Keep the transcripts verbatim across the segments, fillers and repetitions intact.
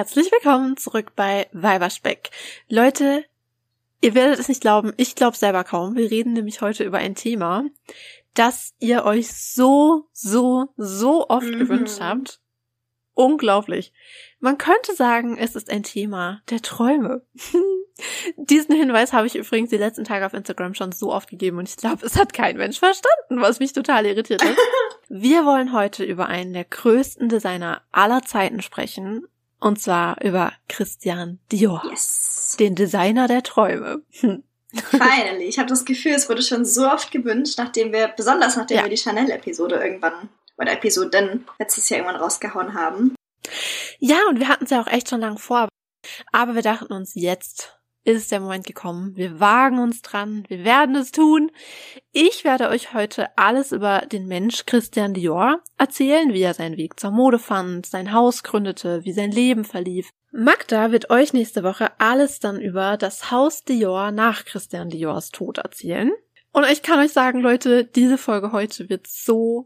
Herzlich willkommen zurück bei Weiberspeck. Leute, ihr werdet es nicht glauben, ich glaube selber kaum. Wir reden nämlich heute über ein Thema, das ihr euch so, so, so oft mhm. gewünscht habt. Unglaublich. Man könnte sagen, es ist ein Thema der Träume. Diesen Hinweis habe ich übrigens die letzten Tage auf Instagram schon so oft gegeben und ich glaube, es hat kein Mensch verstanden, was mich total irritiert hat. Wir wollen heute über einen der größten Designer aller Zeiten sprechen und zwar über Christian Dior. Yes. Den Designer der Träume. Finally. Ich habe das Gefühl, es wurde schon so oft gewünscht, nachdem wir, besonders nachdem ja. wir die Chanel-Episode irgendwann, oder Episoden letztes Jahr irgendwann rausgehauen haben. Ja, und wir hatten es ja auch echt schon lange vor. Aber wir dachten uns, jetzt ist der Moment gekommen. Wir wagen uns dran. Wir werden es tun. Ich werde euch heute alles über den Mensch Christian Dior erzählen, wie er seinen Weg zur Mode fand, sein Haus gründete, wie sein Leben verlief. Magda wird euch nächste Woche alles dann über das Haus Dior nach Christian Diors Tod erzählen. Und ich kann euch sagen, Leute, diese Folge heute wird so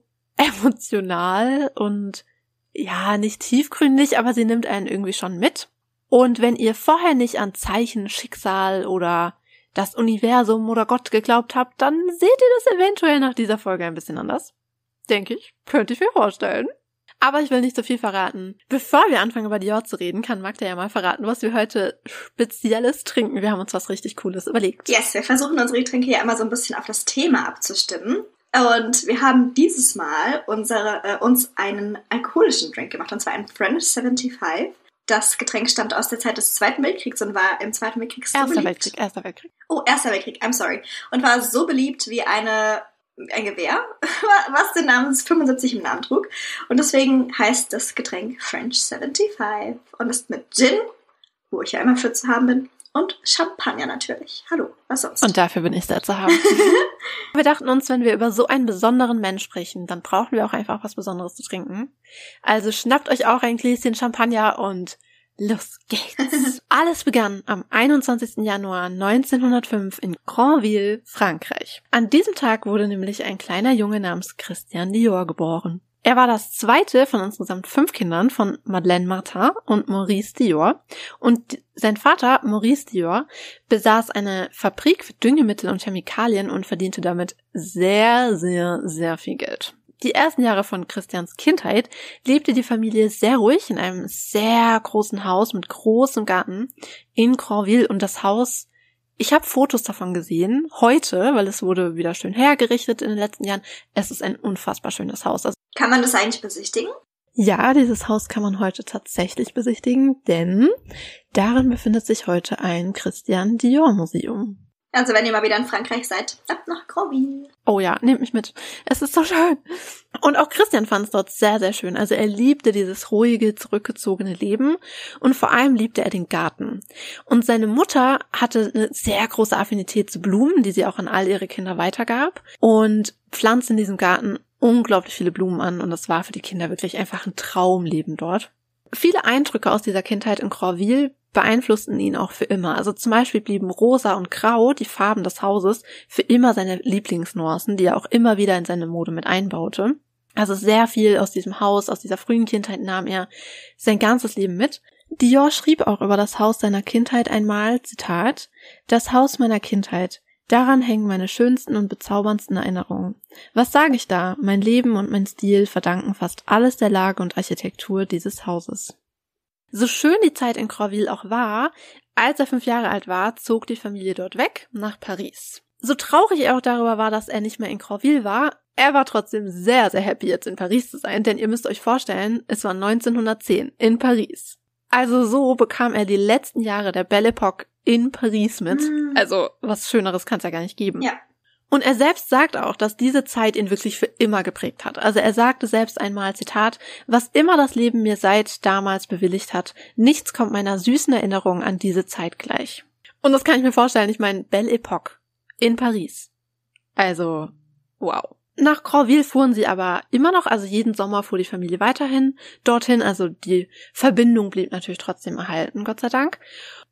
emotional und ja, nicht tiefgründig, aber sie nimmt einen irgendwie schon mit. Und wenn ihr vorher nicht an Zeichen, Schicksal oder das Universum oder Gott geglaubt habt, dann seht ihr das eventuell nach dieser Folge ein bisschen anders. Denke ich, könnte ich mir vorstellen. Aber ich will nicht so viel verraten. Bevor wir anfangen, über Dior zu reden, kann Magda ja mal verraten, was wir heute Spezielles trinken. Wir haben uns was richtig Cooles überlegt. Yes, wir versuchen unsere Getränke ja immer so ein bisschen auf das Thema abzustimmen. Und wir haben dieses Mal unsere, äh, uns einen alkoholischen Drink gemacht, und zwar einen French fünfundsiebzig. Das Getränk stammt aus der Zeit des Zweiten Weltkriegs und war im Zweiten Weltkrieg so Erster beliebt. Weltkrieg, Erster Weltkrieg. Oh, Erster Weltkrieg, I'm sorry. Und war so beliebt wie eine, ein Gewehr, was den Namen fünfundsiebzig im Namen trug. Und deswegen heißt das Getränk French fünfundsiebzig und ist mit Gin, wo ich ja immer für zu haben bin, und Champagner natürlich. Hallo, was sonst? Und dafür bin ich da zu haben. Wir dachten uns, wenn wir über so einen besonderen Mensch sprechen, dann brauchen wir auch einfach was Besonderes zu trinken. Also schnappt euch auch ein Gläschen Champagner und los geht's. Alles begann am einundzwanzigsten Januar neunzehnhundertfünf in Granville, Frankreich. An diesem Tag wurde nämlich ein kleiner Junge namens Christian Dior geboren. Er war das zweite von insgesamt fünf Kindern von Madeleine Martin und Maurice Dior. Und sein Vater, Maurice Dior, besaß eine Fabrik für Düngemittel und Chemikalien und verdiente damit sehr, sehr, sehr viel Geld. Die ersten Jahre von Christians Kindheit lebte die Familie sehr ruhig in einem sehr großen Haus mit großem Garten in Granville. Und das Haus, ich habe Fotos davon gesehen, heute, weil es wurde wieder schön hergerichtet in den letzten Jahren. Es ist ein unfassbar schönes Haus. Also kann man das eigentlich besichtigen? Ja, dieses Haus kann man heute tatsächlich besichtigen, denn darin befindet sich heute ein Christian Dior Museum. Also wenn ihr mal wieder in Frankreich seid, ab nach Granville. Oh ja, nehmt mich mit. Es ist so schön. Und auch Christian fand es dort sehr, sehr schön. Also er liebte dieses ruhige, zurückgezogene Leben und vor allem liebte er den Garten. Und seine Mutter hatte eine sehr große Affinität zu Blumen, die sie auch an all ihre Kinder weitergab und pflanzte in diesem Garten unglaublich viele Blumen an und das war für die Kinder wirklich einfach ein Traumleben dort. Viele Eindrücke aus dieser Kindheit in Granville beeinflussten ihn auch für immer. Also zum Beispiel blieben rosa und grau, die Farben des Hauses, für immer seine Lieblingsnuancen, die er auch immer wieder in seine Mode mit einbaute. Also sehr viel aus diesem Haus, aus dieser frühen Kindheit nahm er sein ganzes Leben mit. Dior schrieb auch über das Haus seiner Kindheit einmal, Zitat, „Das Haus meiner Kindheit. Daran hängen meine schönsten und bezauberndsten Erinnerungen. Was sage ich da? Mein Leben und mein Stil verdanken fast alles der Lage und Architektur dieses Hauses." So schön die Zeit in Granville auch war, als er fünf Jahre alt war, zog die Familie dort weg nach Paris. So traurig er auch darüber war, dass er nicht mehr in Granville war, er war trotzdem sehr, sehr happy, jetzt in Paris zu sein, denn ihr müsst euch vorstellen, es war neunzehnhundertzehn in Paris. Also so bekam er die letzten Jahre der Belle Époque in Paris mit. Mm. Also was Schöneres kann es ja gar nicht geben. Ja. Und er selbst sagt auch, dass diese Zeit ihn wirklich für immer geprägt hat. Also er sagte selbst einmal, Zitat, „Was immer das Leben mir seit damals bewilligt hat, nichts kommt meiner süßen Erinnerung an diese Zeit gleich." Und das kann ich mir vorstellen, ich meine, Belle Époque in Paris. Also, wow. Nach Granville fuhren sie aber immer noch, also jeden Sommer fuhr die Familie weiterhin dorthin, also die Verbindung blieb natürlich trotzdem erhalten, Gott sei Dank.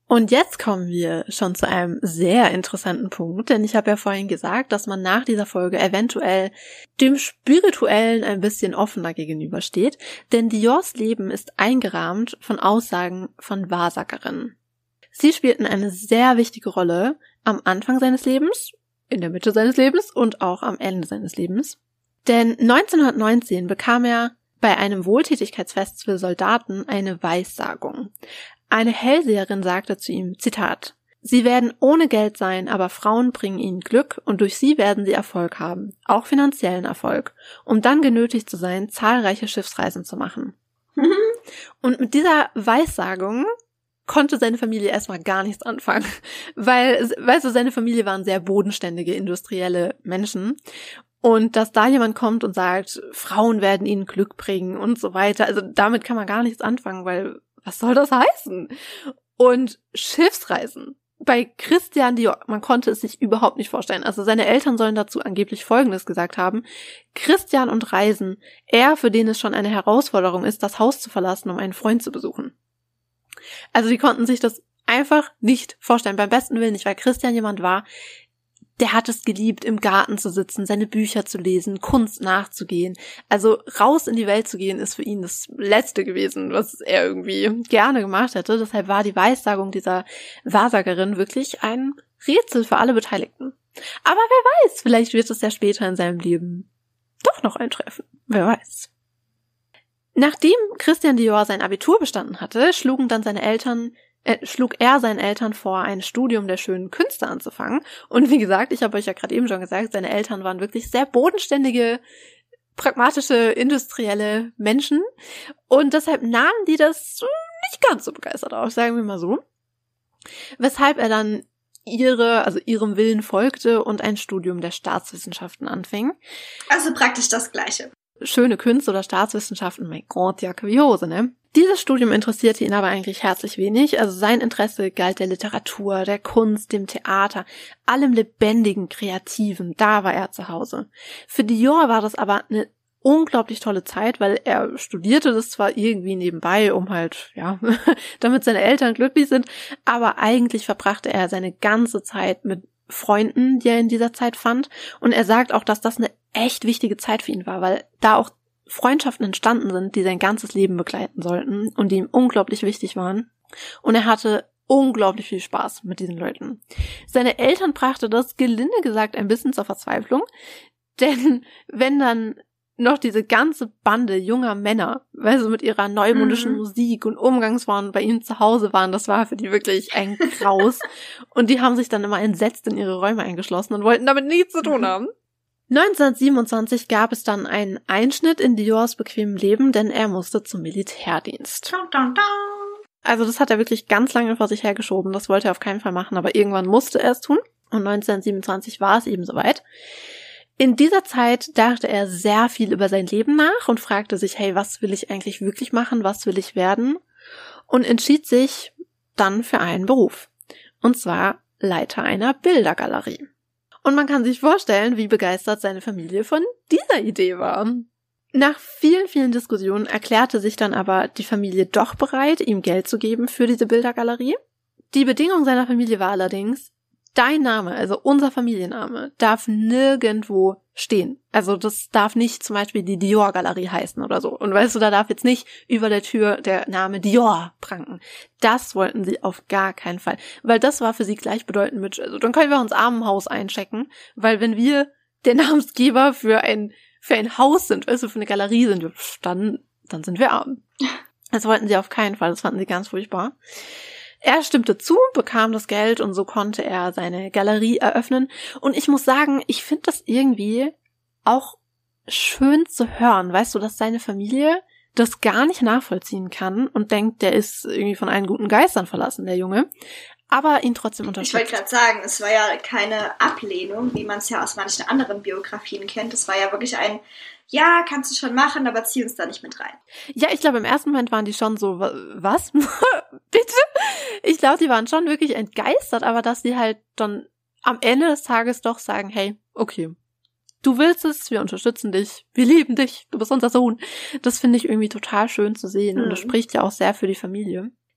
Und jetzt kommen wir schon zu einem sehr interessanten Punkt, denn ich habe ja vorhin gesagt, dass man nach dieser Folge eventuell dem Spirituellen ein bisschen offener gegenübersteht, denn Diors Leben ist eingerahmt von Aussagen von Wahrsagerinnen. Sie spielten eine sehr wichtige Rolle am Anfang seines Lebens, in der Mitte seines Lebens und auch am Ende seines Lebens. Denn neunzehnhundertneunzehn bekam er bei einem Wohltätigkeitsfest für Soldaten eine Weissagung. Eine Hellseherin sagte zu ihm, Zitat, Sie werden ohne Geld sein, aber Frauen bringen ihnen Glück und durch sie werden sie Erfolg haben, auch finanziellen Erfolg, um dann genötigt zu sein, zahlreiche Schiffsreisen zu machen. Und mit dieser Weissagung konnte seine Familie erstmal gar nichts anfangen, weil, weißt du, seine Familie waren sehr bodenständige, industrielle Menschen. Und dass da jemand kommt und sagt, Frauen werden ihnen Glück bringen und so weiter, also damit kann man gar nichts anfangen, weil was soll das heißen? Und Schiffsreisen. Bei Christian Dior, man konnte es sich überhaupt nicht vorstellen. Also seine Eltern sollen dazu angeblich Folgendes gesagt haben. Christian und Reisen, er, für den es schon eine Herausforderung ist, das Haus zu verlassen, um einen Freund zu besuchen. Also die konnten sich das einfach nicht vorstellen. Beim besten Willen nicht, weil Christian jemand war, der hat es geliebt, im Garten zu sitzen, seine Bücher zu lesen, Kunst nachzugehen. Also raus in die Welt zu gehen, ist für ihn das Letzte gewesen, was er irgendwie gerne gemacht hätte. Deshalb war die Weissagung dieser Wahrsagerin wirklich ein Rätsel für alle Beteiligten. Aber wer weiß, vielleicht wird es ja später in seinem Leben doch noch eintreffen. Wer weiß. Nachdem Christian Dior sein Abitur bestanden hatte, schlugen dann seine Eltern Äh, schlug er seinen Eltern vor, ein Studium der schönen Künste anzufangen. Und wie gesagt, ich habe euch ja gerade eben schon gesagt, seine Eltern waren wirklich sehr bodenständige, pragmatische, industrielle Menschen. Und deshalb nahmen die das nicht ganz so begeistert auf, sagen wir mal so. Weshalb er dann ihre, also ihrem Willen folgte und ein Studium der Staatswissenschaften anfing. Also praktisch das Gleiche. Schöne Künste oder Staatswissenschaften, mein Gott, Jacke wie Hose, ne? Dieses Studium interessierte ihn aber eigentlich herzlich wenig. Also sein Interesse galt der Literatur, der Kunst, dem Theater, allem Lebendigen, Kreativen. Da war er zu Hause. Für Dior war das aber eine unglaublich tolle Zeit, weil er studierte das zwar irgendwie nebenbei, um halt, ja, damit seine Eltern glücklich sind, aber eigentlich verbrachte er seine ganze Zeit mit Freunden, die er in dieser Zeit fand. Und er sagt auch, dass das eine echt wichtige Zeit für ihn war, weil da auch Freundschaften entstanden sind, die sein ganzes Leben begleiten sollten und die ihm unglaublich wichtig waren. Und er hatte unglaublich viel Spaß mit diesen Leuten. Seine Eltern brachte das, gelinde gesagt, ein bisschen zur Verzweiflung, denn wenn dann noch diese ganze Bande junger Männer, weil sie mit ihrer neumodischen mhm. Musik und Umgangsformen bei ihm zu Hause waren, das war für die wirklich ein Graus. Und die haben sich dann immer entsetzt in ihre Räume eingeschlossen und wollten damit nichts zu tun haben. neunzehnhundertsiebenundzwanzig gab es dann einen Einschnitt in Diors bequemem Leben, denn er musste zum Militärdienst. Dun, dun, dun. Also das hat er wirklich ganz lange vor sich hergeschoben, das wollte er auf keinen Fall machen, aber irgendwann musste er es tun und neunzehnhundertsiebenundzwanzig war es eben soweit. In dieser Zeit dachte er sehr viel über sein Leben nach und fragte sich, hey, was will ich eigentlich wirklich machen, was will ich werden? Und entschied sich dann für einen Beruf, und zwar Leiter einer Bildergalerie. Und man kann sich vorstellen, wie begeistert seine Familie von dieser Idee war. Nach vielen, vielen Diskussionen erklärte sich dann aber die Familie doch bereit, ihm Geld zu geben für diese Bildergalerie. Die Bedingung seiner Familie war allerdings, dein Name, also unser Familienname, darf nirgendwo stehen. Also das darf nicht zum Beispiel die Dior-Galerie heißen oder so. Und weißt du, da darf jetzt nicht über der Tür der Name Dior pranken. Das wollten sie auf gar keinen Fall. Weil das war für sie gleichbedeutend mit, also dann können wir uns Armenhaus einchecken, weil wenn wir der Namensgeber für ein, für ein Haus sind, also für eine Galerie sind, dann, dann sind wir arm. Das wollten sie auf keinen Fall, das fanden sie ganz furchtbar. Er stimmte zu, bekam das Geld und so konnte er seine Galerie eröffnen. Und ich muss sagen, ich finde das irgendwie auch schön zu hören, weißt du, dass seine Familie das gar nicht nachvollziehen kann und denkt, der ist irgendwie von allen guten Geistern verlassen, der Junge, aber ihn trotzdem unterstützt. Ich wollte gerade sagen, es war ja keine Ablehnung, wie man es ja aus manchen anderen Biografien kennt. Es war ja wirklich ein, ja, kannst du schon machen, aber zieh uns da nicht mit rein. Ja, ich glaube, im ersten Moment waren die schon so, was? Bitte? Ich glaube, die waren schon wirklich entgeistert, aber dass sie halt dann am Ende des Tages doch sagen, hey, okay, du willst es, wir unterstützen dich, wir lieben dich, du bist unser Sohn. Das finde ich irgendwie total schön zu sehen mhm. und das spricht ja auch sehr für die Familie.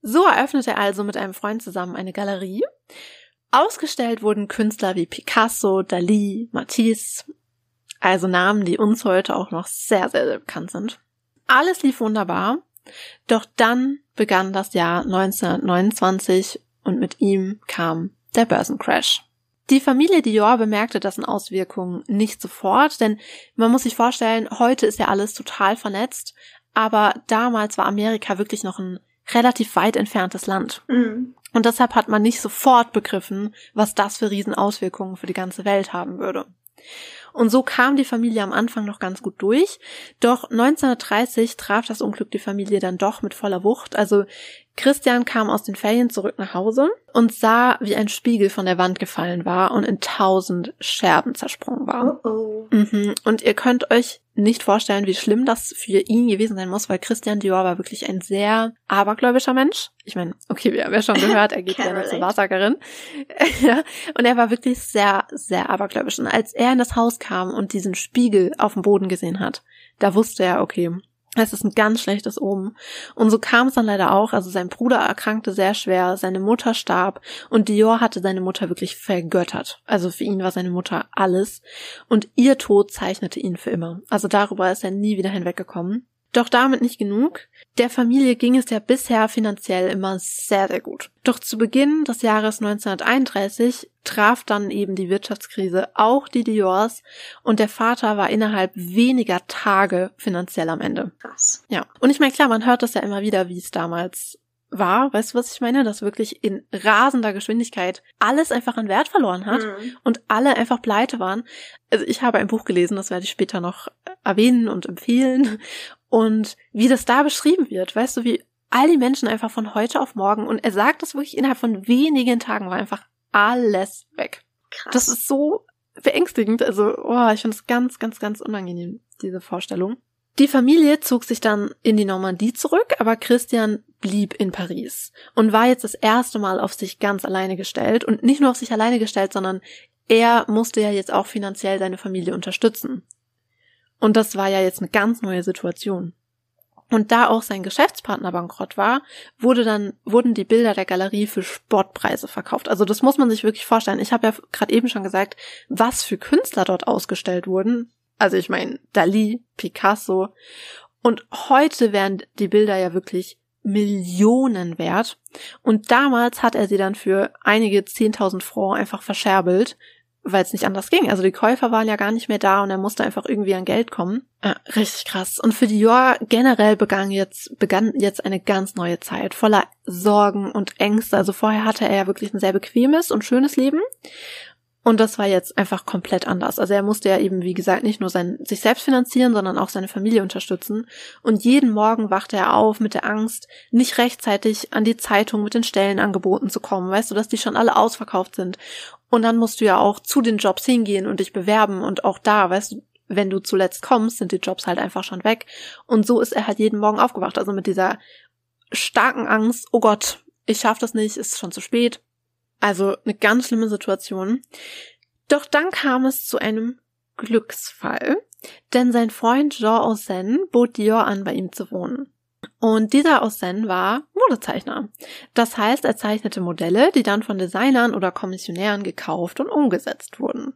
So eröffnete er also mit einem Freund zusammen eine Galerie. Ausgestellt wurden Künstler wie Picasso, Dalí, Matisse, also Namen, die uns heute auch noch sehr, sehr, sehr bekannt sind. Alles lief wunderbar, doch dann begann das Jahr neunzehnhundertneunundzwanzig und mit ihm kam der Börsencrash. Die Familie Dior bemerkte dessen Auswirkungen nicht sofort, denn man muss sich vorstellen, heute ist ja alles total vernetzt, aber damals war Amerika wirklich noch ein relativ weit entferntes Land. Mhm. Und deshalb hat man nicht sofort begriffen, was das für Riesenauswirkungen für die ganze Welt haben würde. Und so kam die Familie am Anfang noch ganz gut durch, doch neunzehnhundertdreißig traf das Unglück die Familie dann doch mit voller Wucht. Also Christian kam aus den Ferien zurück nach Hause und sah, wie ein Spiegel von der Wand gefallen war und in tausend Scherben zersprungen war. Oh oh. Mhm. Und ihr könnt euch nicht vorstellen, wie schlimm das für ihn gewesen sein muss, weil Christian Dior war wirklich ein sehr abergläubischer Mensch. Ich meine, okay, wir haben ja schon gehört, er geht gerne zur Wahrsagerin. Ja, und er war wirklich sehr, sehr abergläubisch. Und als er in das Haus kam und diesen Spiegel auf dem Boden gesehen hat, da wusste er, okay, es ist ein ganz schlechtes Omen. Und so kam es dann leider auch. Also sein Bruder erkrankte sehr schwer, seine Mutter starb und Dior hatte seine Mutter wirklich vergöttert. Also für ihn war seine Mutter alles. Und ihr Tod zeichnete ihn für immer. Also darüber ist er nie wieder hinweggekommen. Doch damit nicht genug. Der Familie ging es ja bisher finanziell immer sehr, sehr gut. Doch zu Beginn des Jahres neunzehnhunderteinunddreißig traf dann eben die Wirtschaftskrise auch die Diors und der Vater war innerhalb weniger Tage finanziell am Ende. Krass. Ja. Und ich meine, klar, man hört das ja immer wieder, wie es damals war. Weißt du, was ich meine? Dass wirklich in rasender Geschwindigkeit alles einfach an Wert verloren hat mhm. und alle einfach pleite waren. Also ich habe ein Buch gelesen, das werde ich später noch erwähnen und empfehlen. Und wie das da beschrieben wird, weißt du, wie all die Menschen einfach von heute auf morgen, und er sagt das wirklich innerhalb von wenigen Tagen, war einfach alles weg. Krass. Das ist so beängstigend, also oh, ich finde es ganz, ganz, ganz unangenehm, diese Vorstellung. Die Familie zog sich dann in die Normandie zurück, aber Christian blieb in Paris und war jetzt das erste Mal auf sich ganz alleine gestellt und nicht nur auf sich alleine gestellt, sondern er musste ja jetzt auch finanziell seine Familie unterstützen. Und das war ja jetzt eine ganz neue Situation. Und da auch sein Geschäftspartner bankrott war, wurde dann, wurden die Bilder der Galerie für Spottpreise verkauft. Also das muss man sich wirklich vorstellen. Ich habe ja gerade eben schon gesagt, was für Künstler dort ausgestellt wurden. Also ich meine, Dalí, Picasso. Und heute wären die Bilder ja wirklich Millionen wert. Und damals hat er sie dann für einige zehntausend Francs einfach verscherbelt, weil es nicht anders ging. Also die Käufer waren ja gar nicht mehr da und er musste einfach irgendwie an Geld kommen. Ja, richtig krass. Und für Dior generell begann jetzt, begann jetzt eine ganz neue Zeit, voller Sorgen und Ängste. Also vorher hatte er ja wirklich ein sehr bequemes und schönes Leben. Und das war jetzt einfach komplett anders. Also er musste ja eben, wie gesagt, nicht nur sein, sich selbst finanzieren, sondern auch seine Familie unterstützen. Und jeden Morgen wachte er auf mit der Angst, nicht rechtzeitig an die Zeitung mit den Stellenangeboten zu kommen. Weißt du, dass die schon alle ausverkauft sind. Und dann musst du ja auch zu den Jobs hingehen und dich bewerben. Und auch da, weißt du, wenn du zuletzt kommst, sind die Jobs halt einfach schon weg. Und so ist er halt jeden Morgen aufgewacht. Also mit dieser starken Angst, oh Gott, ich schaff das nicht, ist schon zu spät. Also eine ganz schlimme Situation. Doch dann kam es zu einem Glücksfall, denn sein Freund Jean Aussen bot Dior an, bei ihm zu wohnen. Und dieser Aussen war Modezeichner. Das heißt, er zeichnete Modelle, die dann von Designern oder Kommissionären gekauft und umgesetzt wurden.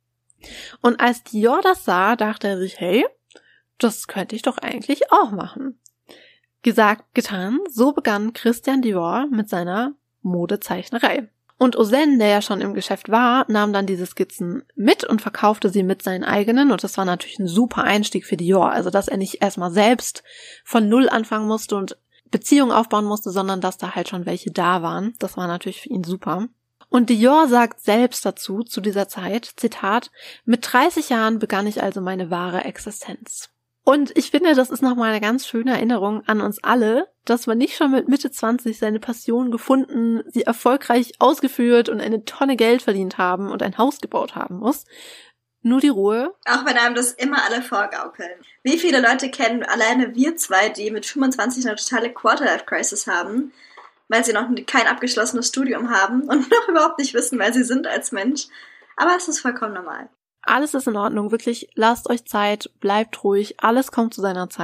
Und als Dior das sah, dachte er sich, hey, das könnte ich doch eigentlich auch machen. Gesagt, getan, so begann Christian Dior mit seiner Modezeichnerei. Und Aussen, der ja schon im Geschäft war, nahm dann diese Skizzen mit und verkaufte sie mit seinen eigenen. Und das war natürlich ein super Einstieg für Dior. Also, dass er nicht erstmal selbst von Null anfangen musste und Beziehungen aufbauen musste, sondern dass da halt schon welche da waren. Das war natürlich für ihn super. Und Dior sagt selbst dazu, zu dieser Zeit, Zitat, mit dreißig Jahren begann ich also meine wahre Existenz. Und ich finde, das ist nochmal eine ganz schöne Erinnerung an uns alle, dass man nicht schon mit Mitte zwanzig seine Passion gefunden, sie erfolgreich ausgeführt und eine Tonne Geld verdient haben und ein Haus gebaut haben muss. Nur die Ruhe. Auch wenn einem das immer alle vorgaukeln. Wie viele Leute kennen alleine wir zwei, die mit fünfundzwanzig eine totale Quarter-Life-Crisis haben, weil sie noch kein abgeschlossenes Studium haben und noch überhaupt nicht wissen, wer sie sind als Mensch. Aber es ist vollkommen normal. Alles ist in Ordnung, wirklich, lasst euch Zeit, bleibt ruhig, alles kommt zu seiner Zeit.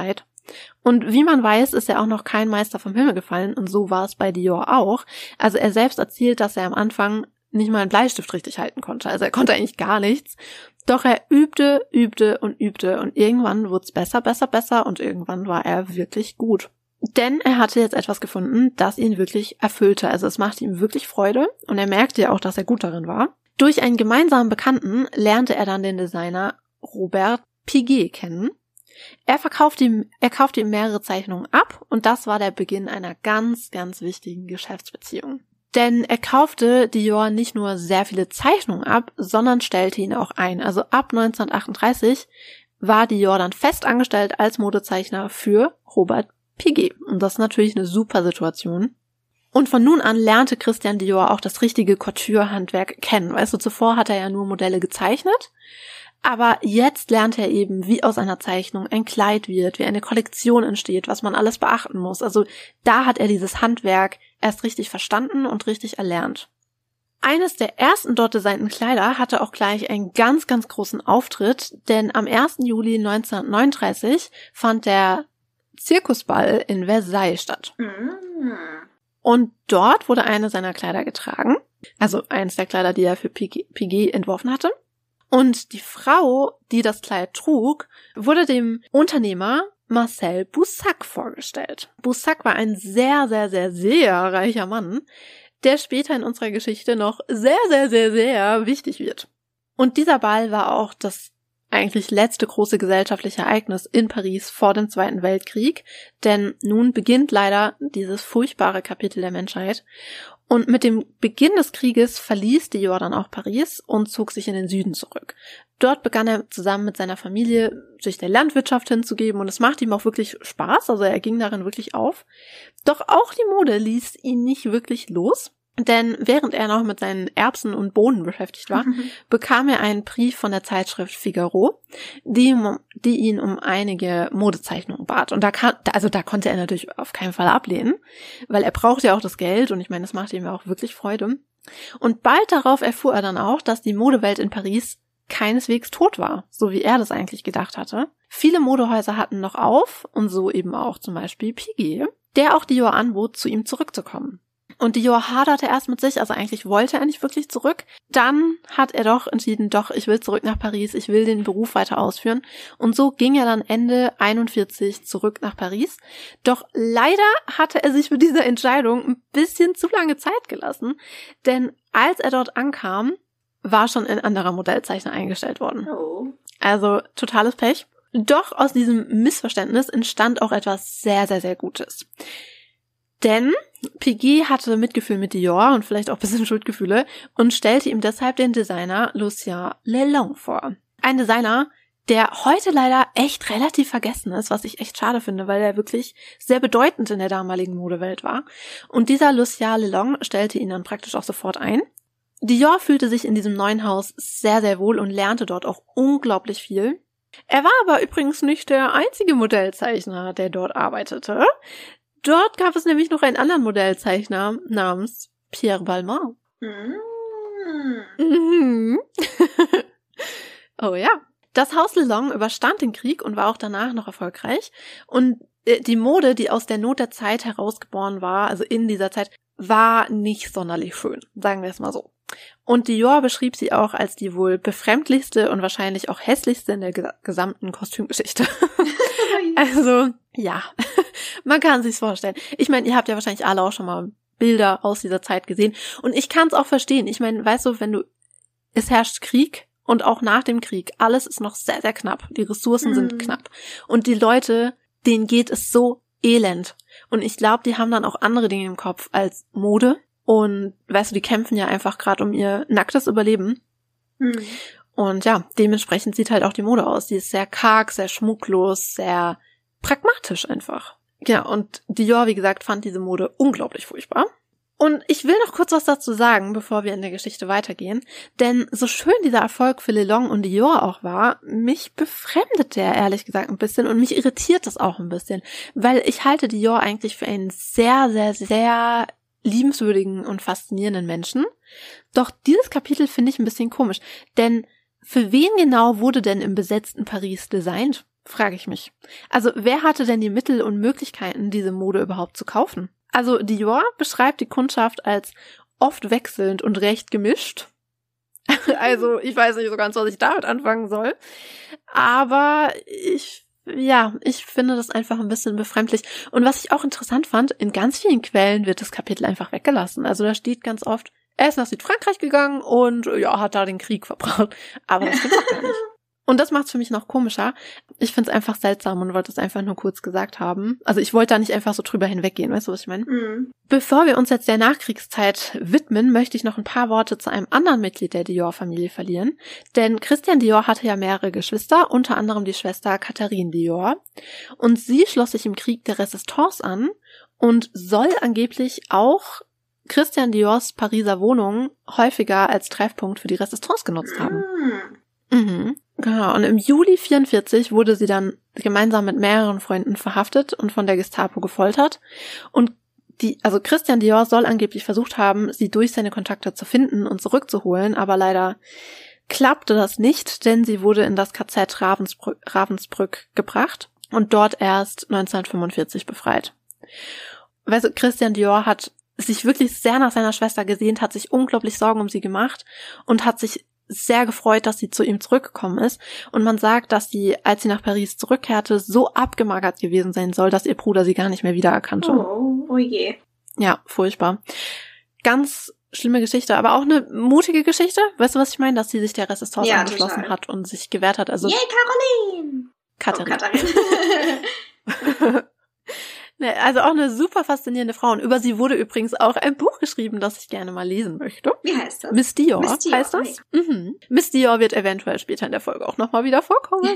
Und wie man weiß, ist er auch noch kein Meister vom Himmel gefallen und so war es bei Dior auch. Also er selbst erzählt, dass er am Anfang nicht mal einen Bleistift richtig halten konnte. Also er konnte eigentlich gar nichts. Doch er übte, übte und übte und irgendwann wurde es besser, besser, besser und irgendwann war er wirklich gut. Denn er hatte jetzt etwas gefunden, das ihn wirklich erfüllte. Also es machte ihm wirklich Freude und er merkte ja auch, dass er gut darin war. Durch einen gemeinsamen Bekannten lernte er dann den Designer Robert Piguet kennen. Er verkaufte ihm, er kaufte ihm mehrere Zeichnungen ab und das war der Beginn einer ganz, ganz wichtigen Geschäftsbeziehung. Denn er kaufte Dior nicht nur sehr viele Zeichnungen ab, sondern stellte ihn auch ein. Also ab neunzehnhundertachtunddreißig war Dior dann fest angestellt als Modezeichner für Robert Piguet. Und das ist natürlich eine super Situation. Und von nun an lernte Christian Dior auch das richtige Couture-Handwerk kennen. Weißt du, zuvor hat er ja nur Modelle gezeichnet. Aber jetzt lernt er eben, wie aus einer Zeichnung ein Kleid wird, wie eine Kollektion entsteht, was man alles beachten muss. Also da hat er dieses Handwerk erst richtig verstanden und richtig erlernt. Eines der ersten dort designten Kleider hatte auch gleich einen ganz, ganz großen Auftritt, denn am ersten Juli neunzehnhundertneununddreißig fand der Zirkusball in Versailles statt. Mm. Und dort wurde eine seiner Kleider getragen, also eines der Kleider, die er für Piguet, Piguet entworfen hatte. Und die Frau, die das Kleid trug, wurde dem Unternehmer Marcel Boussac vorgestellt. Boussac war ein sehr, sehr, sehr, sehr reicher Mann, der später in unserer Geschichte noch sehr, sehr, sehr, sehr wichtig wird. Und dieser Ball war auch das eigentlich letzte große gesellschaftliche Ereignis in Paris vor dem Zweiten Weltkrieg, denn nun beginnt leider dieses furchtbare Kapitel der Menschheit. Und mit dem Beginn des Krieges verließ Dior dann auch Paris und zog sich in den Süden zurück. Dort begann er zusammen mit seiner Familie sich der Landwirtschaft hinzugeben und es machte ihm auch wirklich Spaß, also er ging darin wirklich auf. Doch auch die Mode ließ ihn nicht wirklich los. Denn während er noch mit seinen Erbsen und Bohnen beschäftigt war, mhm. bekam er einen Brief von der Zeitschrift Figaro, die, die ihn um einige Modezeichnungen bat. Und da kann, also da konnte er natürlich auf keinen Fall ablehnen, weil er brauchte ja auch das Geld und ich meine, das machte ihm ja auch wirklich Freude. Und bald darauf erfuhr er dann auch, dass die Modewelt in Paris keineswegs tot war, so wie er das eigentlich gedacht hatte. Viele Modehäuser hatten noch auf und so eben auch zum Beispiel Piguet, der auch Dior anbot, zu ihm zurückzukommen. Und Dior haderte erst mit sich, also eigentlich wollte er nicht wirklich zurück. Dann hat er doch entschieden, doch, ich will zurück nach Paris, ich will den Beruf weiter ausführen. Und so ging er dann Ende einundvierzig zurück nach Paris. Doch leider hatte er sich für diese Entscheidung ein bisschen zu lange Zeit gelassen, denn als er dort ankam, war schon ein anderer Modellzeichner eingestellt worden. Oh. Also totales Pech. Doch aus diesem Missverständnis entstand auch etwas sehr, sehr, sehr Gutes. Denn Piguet hatte Mitgefühl mit Dior und vielleicht auch ein bisschen Schuldgefühle und stellte ihm deshalb den Designer Lucien Lelong vor. Ein Designer, der heute leider echt relativ vergessen ist, was ich echt schade finde, weil er wirklich sehr bedeutend in der damaligen Modewelt war. Und dieser Lucien Lelong stellte ihn dann praktisch auch sofort ein. Dior fühlte sich in diesem neuen Haus sehr, sehr wohl und lernte dort auch unglaublich viel. Er war aber übrigens nicht der einzige Modellzeichner, der dort arbeitete. Dort gab es nämlich noch einen anderen Modellzeichner namens Pierre Balmain. Mm. Mhm. Oh ja. Das Haus Lelong überstand den Krieg und war auch danach noch erfolgreich. Und die Mode, die aus der Not der Zeit herausgeboren war, also in dieser Zeit, war nicht sonderlich schön, sagen wir es mal so. Und Dior beschrieb sie auch als die wohl befremdlichste und wahrscheinlich auch hässlichste in der gesamten Kostümgeschichte. Also, ja, man kann sich's vorstellen. Ich meine, ihr habt ja wahrscheinlich alle auch schon mal Bilder aus dieser Zeit gesehen. Und ich kann es auch verstehen. Ich meine, weißt du, wenn du, es herrscht Krieg und auch nach dem Krieg, alles ist noch sehr, sehr knapp. Die Ressourcen mhm. sind knapp. Und die Leute, denen geht es so elend. Und ich glaube, die haben dann auch andere Dinge im Kopf als Mode. Und weißt du, die kämpfen ja einfach gerade um ihr nacktes Überleben. Mhm. Und ja, dementsprechend sieht halt auch die Mode aus. Die ist sehr karg, sehr schmucklos, sehr pragmatisch einfach. Ja, und Dior, wie gesagt, fand diese Mode unglaublich furchtbar. Und ich will noch kurz was dazu sagen, bevor wir in der Geschichte weitergehen. Denn so schön dieser Erfolg für Lelong und Dior auch war, mich befremdet der ehrlich gesagt ein bisschen und mich irritiert das auch ein bisschen. Weil ich halte Dior eigentlich für einen sehr, sehr, sehr liebenswürdigen und faszinierenden Menschen. Doch dieses Kapitel finde ich ein bisschen komisch. Denn für wen genau wurde denn im besetzten Paris designt? frage ich mich. Also wer hatte denn die Mittel und Möglichkeiten, diese Mode überhaupt zu kaufen? Also Dior beschreibt die Kundschaft als oft wechselnd und recht gemischt. Also ich weiß nicht so ganz, was ich damit anfangen soll. Aber ich, ja, ich finde das einfach ein bisschen befremdlich. Und was ich auch interessant fand, in ganz vielen Quellen wird das Kapitel einfach weggelassen. Also da steht ganz oft, er ist nach Südfrankreich gegangen und ja, hat da den Krieg verbracht. Aber das stimmt auch gar nicht. Und das macht es für mich noch komischer. Ich finde es einfach seltsam und wollte es einfach nur kurz gesagt haben. Also ich wollte da nicht einfach so drüber hinweggehen, weißt du, was ich meine? Mhm. Bevor wir uns jetzt der Nachkriegszeit widmen, möchte ich noch ein paar Worte zu einem anderen Mitglied der Dior-Familie verlieren. Denn Christian Dior hatte ja mehrere Geschwister, unter anderem die Schwester Catherine Dior. Und sie schloss sich im Krieg der Resistance an und soll angeblich auch Christian Diors Pariser Wohnung häufiger als Treffpunkt für die Resistance genutzt haben. Mhm. Mhm. Genau, und im Juli vierundvierzig wurde sie dann gemeinsam mit mehreren Freunden verhaftet und von der Gestapo gefoltert. Und die, also Christian Dior soll angeblich versucht haben, sie durch seine Kontakte zu finden und zurückzuholen, aber leider klappte das nicht, denn sie wurde in das K Z Ravensbrück, Ravensbrück gebracht und dort erst neunzehnhundertfünfundvierzig befreit. Weißt du, Christian Dior hat sich wirklich sehr nach seiner Schwester gesehnt, hat sich unglaublich Sorgen um sie gemacht und hat sich sehr gefreut, dass sie zu ihm zurückgekommen ist. Und man sagt, dass sie, als sie nach Paris zurückkehrte, so abgemagert gewesen sein soll, dass ihr Bruder sie gar nicht mehr wiedererkannte. Oh, oh je. Ja, furchtbar. Ganz schlimme Geschichte, aber auch eine mutige Geschichte. Weißt du, was ich meine? Dass sie sich der Resistance ja, angeschlossen total. hat und sich gewehrt hat. Also, Yay, Caroline! Katharine. Oh, Katharine. Also auch eine super faszinierende Frau. Und über sie wurde übrigens auch ein Buch geschrieben, das ich gerne mal lesen möchte. Wie heißt das? Miss Dior, Miss Dior heißt das? Nee. Mhm. Miss Dior wird eventuell später in der Folge auch nochmal wieder vorkommen.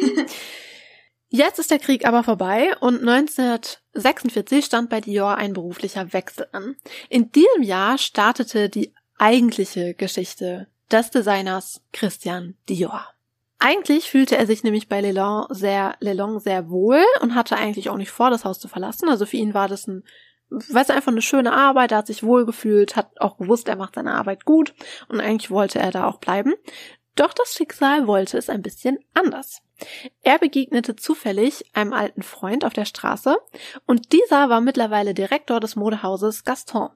Jetzt ist der Krieg aber vorbei und neunzehnhundertsechsundvierzig stand bei Dior ein beruflicher Wechsel an. In diesem Jahr startete die eigentliche Geschichte des Designers Christian Dior. Eigentlich fühlte er sich nämlich bei Lelong sehr, Lelong sehr wohl und hatte eigentlich auch nicht vor, das Haus zu verlassen. Also für ihn war das ein, weißt du, einfach eine schöne Arbeit. Er hat sich wohl gefühlt, hat auch gewusst, er macht seine Arbeit gut und eigentlich wollte er da auch bleiben. Doch das Schicksal wollte es ein bisschen anders. Er begegnete zufällig einem alten Freund auf der Straße und dieser war mittlerweile Direktor des Modehauses Gaston.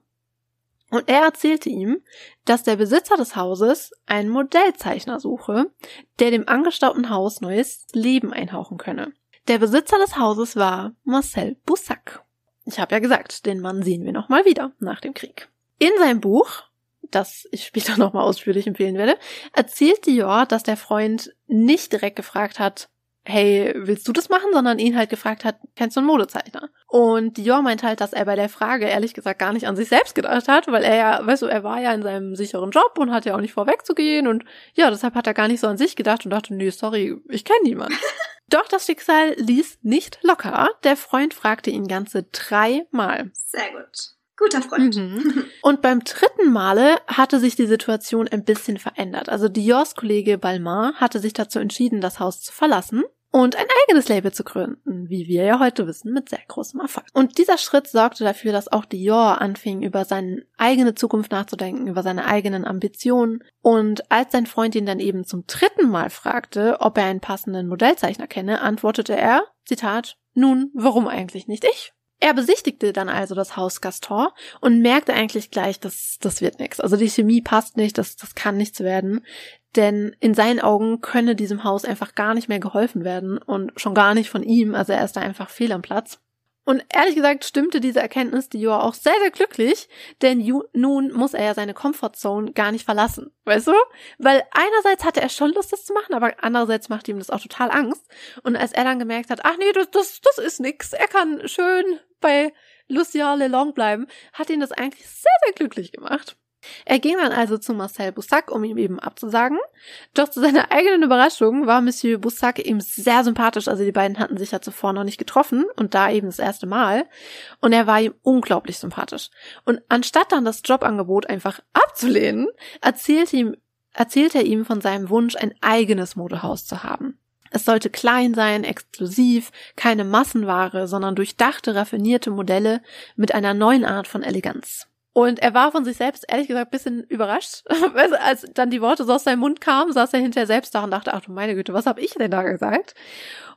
Und er erzählte ihm, dass der Besitzer des Hauses einen Modellzeichner suche, der dem angestaubten Haus neues Leben einhauchen könne. Der Besitzer des Hauses war Marcel Boussac. Ich habe ja gesagt, den Mann sehen wir nochmal wieder nach dem Krieg. In seinem Buch, das ich später nochmal ausführlich empfehlen werde, erzählt Dior, dass der Freund nicht direkt gefragt hat, hey, willst du das machen, sondern ihn halt gefragt hat, kennst du einen Modezeichner? Und Dior meint halt, dass er bei der Frage ehrlich gesagt gar nicht an sich selbst gedacht hat, weil er ja, weißt du, er war ja in seinem sicheren Job und hat ja auch nicht vorwegzugehen und ja, deshalb hat er gar nicht so an sich gedacht und dachte, nee, sorry, ich kenne niemanden. Doch das Schicksal ließ nicht locker. Der Freund fragte ihn ganze dreimal. Sehr gut. Guter Freund. Mhm. Und beim dritten Male hatte sich die Situation ein bisschen verändert. Also Diors Kollege Balmain hatte sich dazu entschieden, das Haus zu verlassen und ein eigenes Label zu gründen, wie wir ja heute wissen, mit sehr großem Erfolg. Und dieser Schritt sorgte dafür, dass auch Dior anfing, über seine eigene Zukunft nachzudenken, über seine eigenen Ambitionen. Und als sein Freund ihn dann eben zum dritten Mal fragte, ob er einen passenden Modellzeichner kenne, antwortete er, Zitat, nun, warum eigentlich nicht ich? Er besichtigte dann also das Haus Gaston und merkte eigentlich gleich, dass das wird nichts. Also die Chemie passt nicht, das, das kann nichts werden. Denn in seinen Augen könne diesem Haus einfach gar nicht mehr geholfen werden und schon gar nicht von ihm. Also er ist da einfach fehl am Platz. Und ehrlich gesagt stimmte diese Erkenntnis Dior auch sehr, sehr glücklich, denn ju- nun muss er ja seine Comfortzone gar nicht verlassen, weißt du? Weil einerseits hatte er schon Lust, das zu machen, aber andererseits macht ihm das auch total Angst. Und als er dann gemerkt hat, ach nee, das, das, das ist nix, er kann schön bei Lucien Lelong bleiben, hat ihn das eigentlich sehr, sehr glücklich gemacht. Er ging dann also zu Marcel Boussac, um ihm eben abzusagen. Doch zu seiner eigenen Überraschung war Monsieur Boussac ihm sehr sympathisch. Also die beiden hatten sich ja zuvor noch nicht getroffen und da eben das erste Mal. Und er war ihm unglaublich sympathisch. Und anstatt dann das Jobangebot einfach abzulehnen, erzählte ihm, erzählte er ihm von seinem Wunsch, ein eigenes Modehaus zu haben. Es sollte klein sein, exklusiv, keine Massenware, sondern durchdachte, raffinierte Modelle mit einer neuen Art von Eleganz. Und er war von sich selbst, ehrlich gesagt, ein bisschen überrascht. Als dann die Worte so aus seinem Mund kamen, saß er hinterher selbst da und dachte, ach du meine Güte, was habe ich denn da gesagt? Und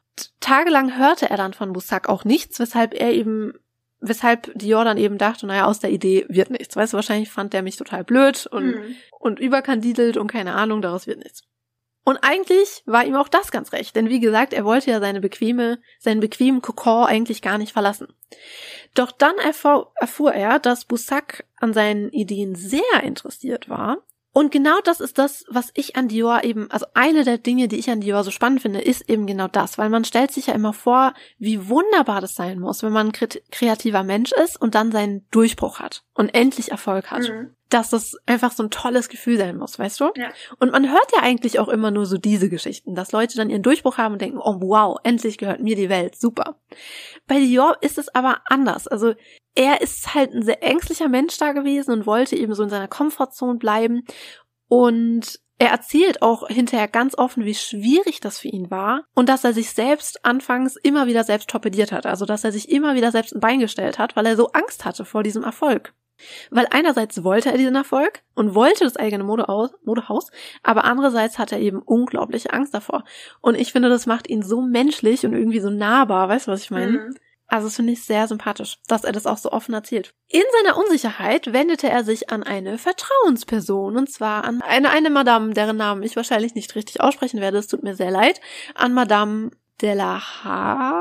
Tagelang hörte er dann von Boussac auch nichts, weshalb er eben, weshalb Dior dann eben dachte, naja, aus der Idee wird nichts. Weißt du, wahrscheinlich fand der mich total blöd und, mhm. und überkandidelt und keine Ahnung, daraus wird nichts. Und eigentlich war ihm auch das ganz recht, denn wie gesagt, er wollte ja seine bequeme, seinen bequemen Kokon eigentlich gar nicht verlassen. Doch dann erfuhr, erfuhr er, dass Boussac an seinen Ideen sehr interessiert war. Und genau das ist das, was ich an Dior eben, also eine der Dinge, die ich an Dior so spannend finde, ist eben genau das, weil man stellt sich ja immer vor, wie wunderbar das sein muss, wenn man ein kreativer Mensch ist und dann seinen Durchbruch hat und endlich Erfolg hat. Mhm. Dass das einfach so ein tolles Gefühl sein muss, weißt du? Ja. Und man hört ja eigentlich auch immer nur so diese Geschichten, dass Leute dann ihren Durchbruch haben und denken, oh wow, endlich gehört mir die Welt, super. Bei Dior ist es aber anders, also er ist halt ein sehr ängstlicher Mensch da gewesen und wollte eben so in seiner Komfortzone bleiben und er erzählt auch hinterher ganz offen, wie schwierig das für ihn war und dass er sich selbst anfangs immer wieder selbst torpediert hat, also dass er sich immer wieder selbst ein Bein gestellt hat, weil er so Angst hatte vor diesem Erfolg. Weil einerseits wollte er diesen Erfolg und wollte das eigene Modehaus, Modehaus, aber andererseits hat er eben unglaubliche Angst davor. Und ich finde, das macht ihn so menschlich und irgendwie so nahbar, weißt du, was ich meine? Mhm. Also das finde ich sehr sympathisch, dass er das auch so offen erzählt. In seiner Unsicherheit wendete er sich an eine Vertrauensperson, und zwar an eine, eine Madame, deren Namen ich wahrscheinlich nicht richtig aussprechen werde, es tut mir sehr leid, an Madame de la Haye.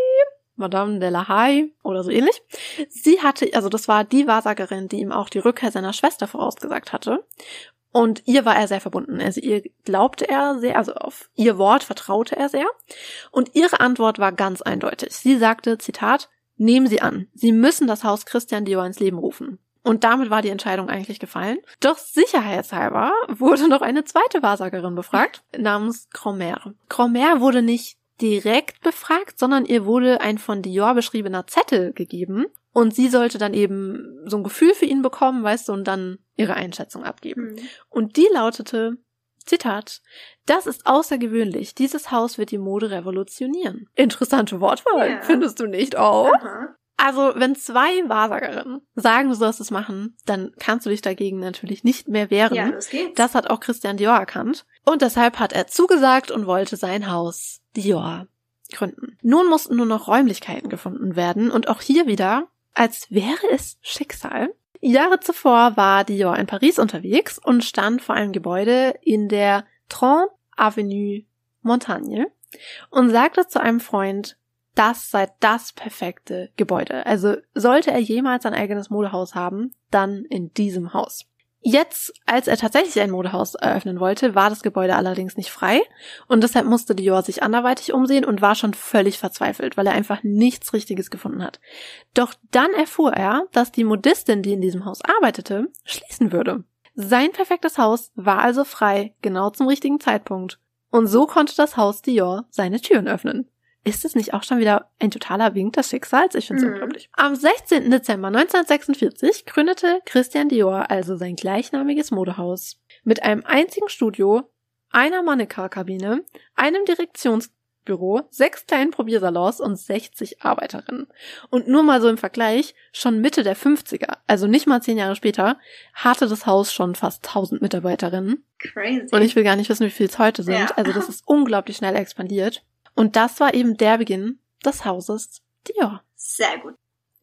Madame de la Haye oder so ähnlich. Sie hatte, also das war die Wahrsagerin, die ihm auch die Rückkehr seiner Schwester vorausgesagt hatte. Und ihr war er sehr verbunden. Also ihr glaubte er sehr, also auf ihr Wort vertraute er sehr. Und ihre Antwort war ganz eindeutig. Sie sagte, Zitat, nehmen Sie an, Sie müssen das Haus Christian Dior ins Leben rufen. Und damit war die Entscheidung eigentlich gefallen. Doch sicherheitshalber wurde noch eine zweite Wahrsagerin befragt, namens Cromer. Cromer wurde nicht direkt befragt, sondern ihr wurde ein von Dior beschriebener Zettel gegeben und sie sollte dann eben so ein Gefühl für ihn bekommen, weißt du, und dann ihre Einschätzung abgeben. Mhm. Und die lautete, Zitat, das ist außergewöhnlich, dieses Haus wird die Mode revolutionieren. Interessante Wortwahl, yeah. Findest du nicht auch? Aha. Also, wenn zwei Wahrsagerinnen sagen, du sollst es machen, dann kannst du dich dagegen natürlich nicht mehr wehren. Ja, los geht's. Das hat auch Christian Dior erkannt. Und deshalb hat er zugesagt und wollte sein Haus Dior gründen. Nun mussten nur noch Räumlichkeiten gefunden werden und auch hier wieder, als wäre es Schicksal. Jahre zuvor war Dior in Paris unterwegs und stand vor einem Gebäude in der trente Avenue Montaigne und sagte zu einem Freund, das sei das perfekte Gebäude. Also sollte er jemals ein eigenes Modehaus haben, dann in diesem Haus. Jetzt, als er tatsächlich ein Modehaus eröffnen wollte, war das Gebäude allerdings nicht frei und deshalb musste Dior sich anderweitig umsehen und war schon völlig verzweifelt, weil er einfach nichts Richtiges gefunden hat. Doch dann erfuhr er, dass die Modistin, die in diesem Haus arbeitete, schließen würde. Sein perfektes Haus war also frei, genau zum richtigen Zeitpunkt. Und so konnte das Haus Dior seine Türen öffnen. Ist es nicht auch schon wieder ein totaler Wink des Schicksals? Ich finde es mhm. unglaublich. Am sechzehnten Dezember neunzehnhundertsechsundvierzig gründete Christian Dior also sein gleichnamiges Modehaus. Mit einem einzigen Studio, einer Mannequin-Kabine, einem Direktionsbüro, sechs kleinen Probiersalons und sechzig Arbeiterinnen. Und nur mal so im Vergleich, schon Mitte der fünfziger, also nicht mal zehn Jahre später, hatte das Haus schon fast tausend Mitarbeiterinnen. Crazy. Und ich will gar nicht wissen, wie viel es heute sind. Ja. Also das ist unglaublich schnell expandiert. Und das war eben der Beginn des Hauses Dior. Sehr gut.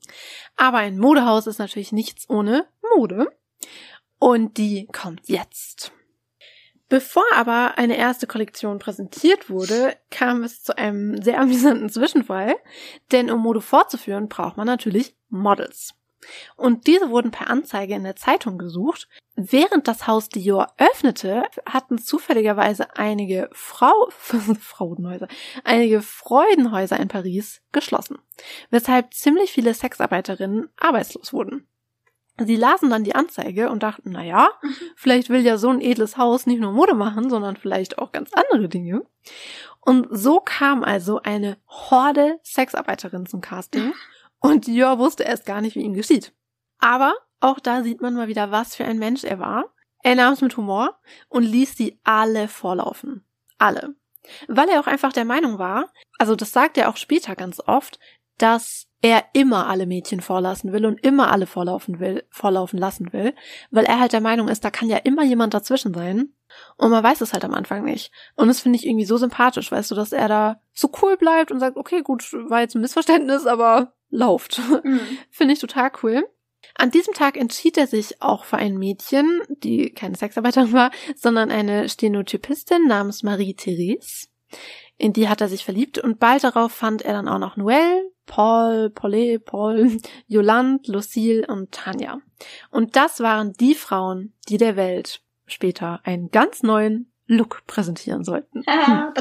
Aber ein Modehaus ist natürlich nichts ohne Mode. Und die kommt jetzt. Bevor aber eine erste Kollektion präsentiert wurde, kam es zu einem sehr amüsanten Zwischenfall. Denn um Mode fortzuführen, braucht man natürlich Models. Und diese wurden per Anzeige in der Zeitung gesucht. Während das Haus Dior öffnete, hatten zufälligerweise einige Frau, Frauenhäuser, einige Freudenhäuser in Paris geschlossen, weshalb ziemlich viele Sexarbeiterinnen arbeitslos wurden. Sie lasen dann die Anzeige und dachten, na ja, vielleicht will ja so ein edles Haus nicht nur Mode machen, sondern vielleicht auch ganz andere Dinge. Und so kam also eine Horde Sexarbeiterinnen zum Casting. Und Dior wusste erst gar nicht, wie ihm geschieht. Aber auch da sieht man mal wieder, was für ein Mensch er war. Er nahm es mit Humor und ließ sie alle vorlaufen. Alle. Weil er auch einfach der Meinung war, also das sagt er auch später ganz oft, dass er immer alle Mädchen vorlassen will und immer alle vorlaufen will, vorlaufen lassen will, weil er halt der Meinung ist, da kann ja immer jemand dazwischen sein Und man weiß es halt am Anfang nicht. Und das finde ich irgendwie so sympathisch, weißt du, dass er da so cool bleibt und sagt, okay, gut, war jetzt ein Missverständnis, aber lauft. Mhm. Finde ich total cool. An diesem Tag entschied er sich auch für ein Mädchen, die keine Sexarbeiterin war, sondern eine Stenotypistin namens Marie-Therese. In die hat er sich verliebt und bald darauf fand er dann auch noch Noël, Paul, Paulet, Paul, Yolande, Lucille und Tanja. Und das waren die Frauen, die der Welt später einen ganz neuen Look präsentieren sollten. Ah,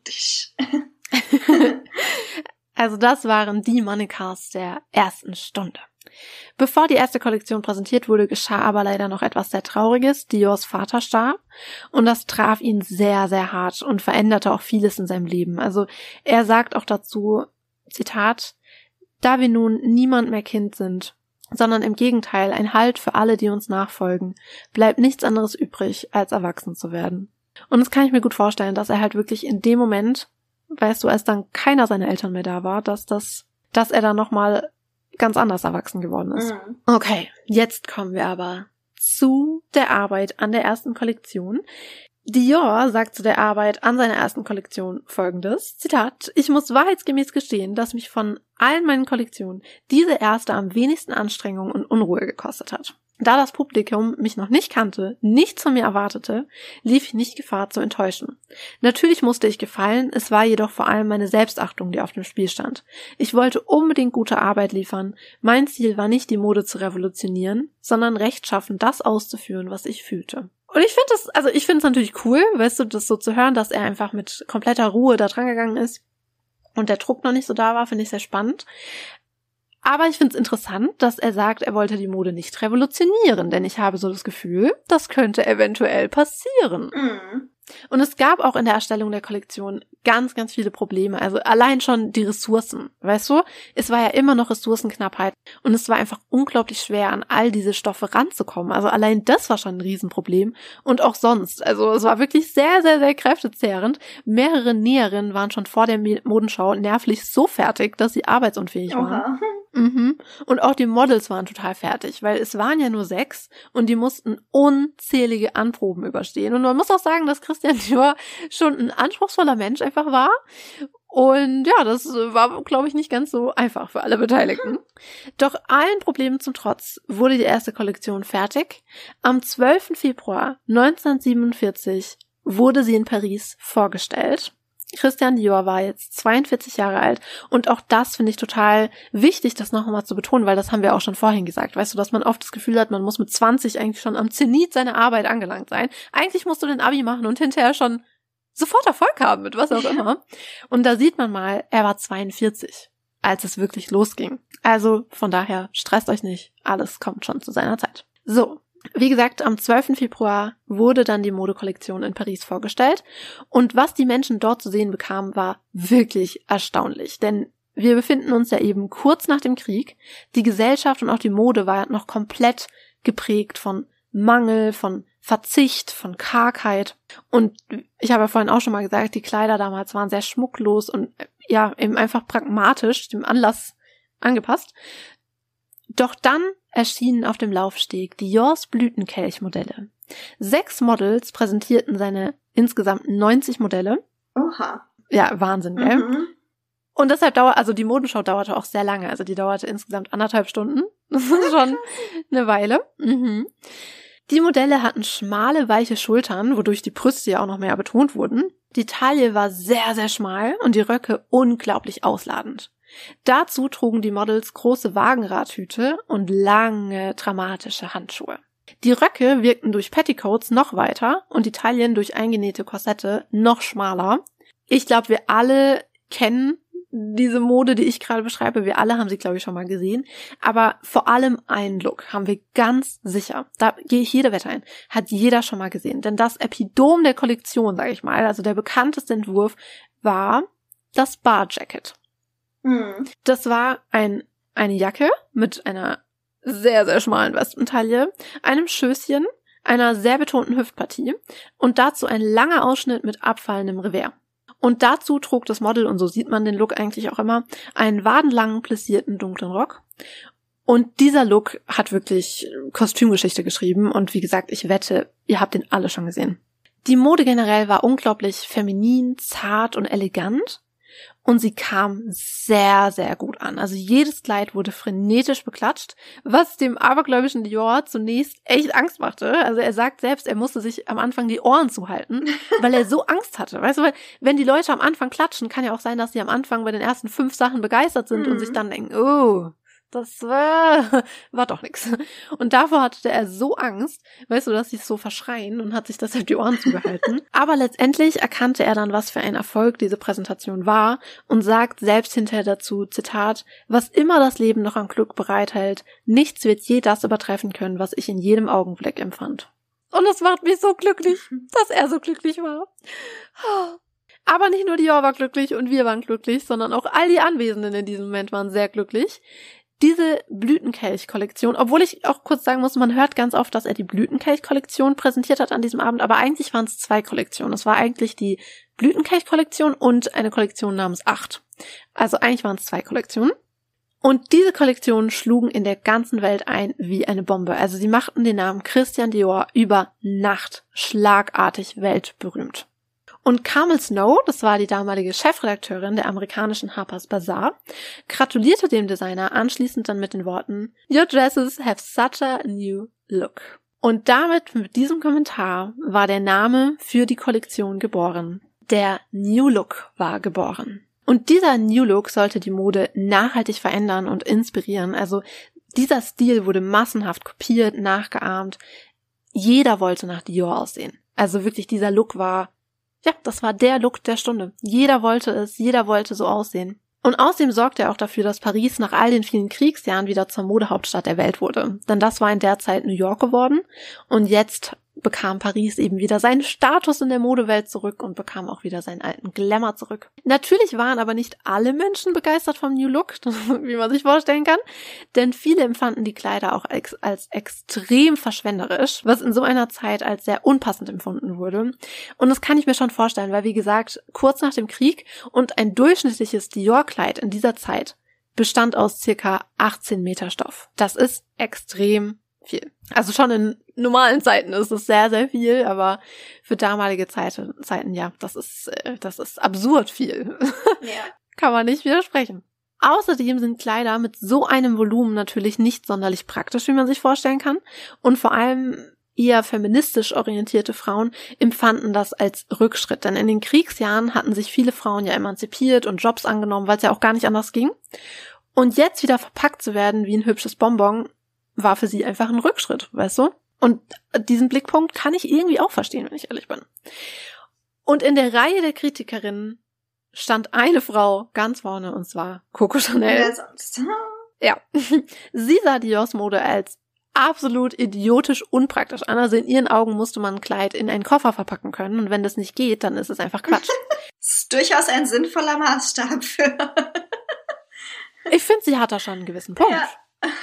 Also das waren die Mannequins der ersten Stunde. Bevor die erste Kollektion präsentiert wurde, geschah aber leider noch etwas sehr Trauriges. Diors Vater starb und das traf ihn sehr, sehr hart und veränderte auch vieles in seinem Leben. Also er sagt auch dazu, Zitat, da wir nun niemand mehr Kind sind, sondern im Gegenteil ein Halt für alle, die uns nachfolgen, bleibt nichts anderes übrig, als erwachsen zu werden. Und das kann ich mir gut vorstellen, dass er halt wirklich in dem Moment, weißt du, als dann keiner seiner Eltern mehr da war, dass das, dass er dann nochmal ganz anders erwachsen geworden ist. Mhm. Okay, jetzt kommen wir aber zu der Arbeit an der ersten Kollektion. Dior sagt zu der Arbeit an seiner ersten Kollektion Folgendes, Zitat, ich muss wahrheitsgemäß gestehen, dass mich von allen meinen Kollektionen diese erste am wenigsten Anstrengung und Unruhe gekostet hat. Da das Publikum mich noch nicht kannte, nichts von mir erwartete, lief ich nicht Gefahr zu enttäuschen. Natürlich musste ich gefallen, es war jedoch vor allem meine Selbstachtung, die auf dem Spiel stand. Ich wollte unbedingt gute Arbeit liefern, mein Ziel war nicht, die Mode zu revolutionieren, sondern rechtschaffen das auszuführen, was ich fühlte. Und ich finde das, also ich finde es natürlich cool, weißt du, das so zu hören, dass er einfach mit kompletter Ruhe da dran gegangen ist und der Druck noch nicht so da war, finde ich sehr spannend. Aber ich finde es interessant, dass er sagt, er wollte die Mode nicht revolutionieren, denn ich habe so das Gefühl, das könnte eventuell passieren. Mhm. Und es gab auch in der Erstellung der Kollektion ganz, ganz viele Probleme. Also allein schon die Ressourcen, weißt du? Es war ja immer noch Ressourcenknappheit und es war einfach unglaublich schwer, an all diese Stoffe ranzukommen. Also allein das war schon ein Riesenproblem und auch sonst. Also es war wirklich sehr, sehr, sehr kräftezehrend. Mehrere Näherinnen waren schon vor der Modenschau nervlich so fertig, dass sie arbeitsunfähig waren. Oha. Mhm. Und auch die Models waren total fertig, weil es waren ja nur sechs und die mussten unzählige Anproben überstehen. Und man muss auch sagen, dass Christian Dior schon ein anspruchsvoller Mensch einfach war. Und ja, das war, glaube ich, nicht ganz so einfach für alle Beteiligten. Doch allen Problemen zum Trotz wurde die erste Kollektion fertig. Am zwölften Februar neunzehnhundertsiebenundvierzig wurde sie in Paris vorgestellt. Christian Dior war jetzt zweiundvierzig Jahre alt und auch das finde ich total wichtig, das noch einmal zu betonen, weil das haben wir auch schon vorhin gesagt. Weißt du, dass man oft das Gefühl hat, man muss mit zwanzig eigentlich schon am Zenit seiner Arbeit angelangt sein. Eigentlich musst du den Abi machen und hinterher schon sofort Erfolg haben mit was auch immer. Und da sieht man mal, er war zweiundvierzig, als es wirklich losging. Also von daher, stresst euch nicht, alles kommt schon zu seiner Zeit. So. Wie gesagt, am zwölften Februar wurde dann die Modekollektion in Paris vorgestellt und was die Menschen dort zu sehen bekamen, war wirklich erstaunlich, denn wir befinden uns ja eben kurz nach dem Krieg. Die Gesellschaft und auch die Mode war noch komplett geprägt von Mangel, von Verzicht, von Kargheit und ich habe ja vorhin auch schon mal gesagt, die Kleider damals waren sehr schmucklos und ja, eben einfach pragmatisch, dem Anlass angepasst. Doch dann erschienen auf dem Laufsteg Diors Blütenkelch-Modelle. Sechs Models präsentierten seine insgesamt neunzig Modelle. Oha. Ja, Wahnsinn, gell? Mhm. Und deshalb dauert, also die Modenschau dauerte auch sehr lange. Also die dauerte insgesamt anderthalb Stunden. Das ist schon eine Weile. Mhm. Die Modelle hatten schmale, weiche Schultern, wodurch die Brüste ja auch noch mehr betont wurden. Die Taille war sehr, sehr schmal und die Röcke unglaublich ausladend. Dazu trugen die Models große Wagenradhüte und lange, dramatische Handschuhe. Die Röcke wirkten durch Petticoats noch weiter und die Taillen durch eingenähte Korsette noch schmaler. Ich glaube, wir alle kennen diese Mode, die ich gerade beschreibe. Wir alle haben sie, glaube ich, schon mal gesehen. Aber vor allem einen Look haben wir ganz sicher, da gehe ich jede Wette ein, hat jeder schon mal gesehen. Denn das Epidom der Kollektion, sage ich mal, also der bekannteste Entwurf, war das Bar Jacket. Das war ein, eine Jacke mit einer sehr, sehr schmalen Westentaille, einem Schößchen, einer sehr betonten Hüftpartie und dazu ein langer Ausschnitt mit abfallendem Revers. Und dazu trug das Model, und so sieht man den Look eigentlich auch immer, einen wadenlangen, plissierten, dunklen Rock. Und dieser Look hat wirklich Kostümgeschichte geschrieben und wie gesagt, ich wette, ihr habt den alle schon gesehen. Die Mode generell war unglaublich feminin, zart und elegant und sie kam sehr, sehr gut an. Also jedes Kleid wurde frenetisch beklatscht, was dem abergläubischen Dior zunächst echt Angst machte. Also er sagt selbst, er musste sich am Anfang die Ohren zuhalten, weil er so Angst hatte. Weißt du, weil wenn die Leute am Anfang klatschen, kann ja auch sein, dass sie am Anfang bei den ersten fünf Sachen begeistert sind mhm. und sich dann denken, oh, das war, war doch nix. Und davor hatte er so Angst, weißt du, dass sie es so verschreien und hat sich deshalb die Ohren zugehalten. Aber letztendlich erkannte er dann, was für ein Erfolg diese Präsentation war und sagt selbst hinterher dazu, Zitat, was immer das Leben noch an Glück bereithält, nichts wird je das übertreffen können, was ich in jedem Augenblick empfand. Und es macht mich so glücklich, dass er so glücklich war. Aber nicht nur Dior war glücklich und wir waren glücklich, sondern auch all die Anwesenden in diesem Moment waren sehr glücklich. Diese Blütenkelch-Kollektion, obwohl ich auch kurz sagen muss, man hört ganz oft, dass er die Blütenkelch-Kollektion präsentiert hat an diesem Abend, aber eigentlich waren es zwei Kollektionen. Es war eigentlich die Blütenkelch-Kollektion und eine Kollektion namens Acht. Also eigentlich waren es zwei Kollektionen. Und diese Kollektionen schlugen in der ganzen Welt ein wie eine Bombe. Also sie machten den Namen Christian Dior über Nacht schlagartig weltberühmt. Und Carmel Snow, das war die damalige Chefredakteurin der amerikanischen Harper's Bazaar, gratulierte dem Designer anschließend dann mit den Worten "Your dresses have such a new look." Und damit, mit diesem Kommentar, war der Name für die Kollektion geboren. Der New Look war geboren. Und dieser New Look sollte die Mode nachhaltig verändern und inspirieren. Also dieser Stil wurde massenhaft kopiert, nachgeahmt. Jeder wollte nach Dior aussehen. Also wirklich, dieser Look war Ja, das war der Look der Stunde. Jeder wollte es, jeder wollte so aussehen. Und außerdem sorgte er auch dafür, dass Paris nach all den vielen Kriegsjahren wieder zur Modehauptstadt der Welt wurde. Denn das war in der Zeit New York geworden und jetzt bekam Paris eben wieder seinen Status in der Modewelt zurück und bekam auch wieder seinen alten Glamour zurück. Natürlich waren aber nicht alle Menschen begeistert vom New Look, wie man sich vorstellen kann, denn viele empfanden die Kleider auch ex- als extrem verschwenderisch, was in so einer Zeit als sehr unpassend empfunden wurde. Und das kann ich mir schon vorstellen, weil wie gesagt, kurz nach dem Krieg und ein durchschnittliches Dior-Kleid in dieser Zeit bestand aus circa achtzehn Meter Stoff. Das ist extrem viel. Also schon in normalen Zeiten ist es sehr, sehr viel, aber für damalige Zeiten, Zeiten ja, das ist, das ist absurd viel. Ja. Kann man nicht widersprechen. Außerdem sind Kleider mit so einem Volumen natürlich nicht sonderlich praktisch, wie man sich vorstellen kann. Und vor allem eher feministisch orientierte Frauen empfanden das als Rückschritt. Denn in den Kriegsjahren hatten sich viele Frauen ja emanzipiert und Jobs angenommen, weil es ja auch gar nicht anders ging. Und jetzt wieder verpackt zu werden wie ein hübsches Bonbon, war für sie einfach ein Rückschritt, weißt du? Und diesen Blickpunkt kann ich irgendwie auch verstehen, wenn ich ehrlich bin. Und in der Reihe der Kritikerinnen stand eine Frau ganz vorne, und zwar Coco Chanel. Wer sonst? Ja. Sie sah Diors Mode als absolut idiotisch unpraktisch an. Also in ihren Augen musste man ein Kleid in einen Koffer verpacken können. Und wenn das nicht geht, dann ist es einfach Quatsch. Das ist durchaus ein sinnvoller Maßstab für... Ich finde, sie hat da schon einen gewissen Punkt. Ja.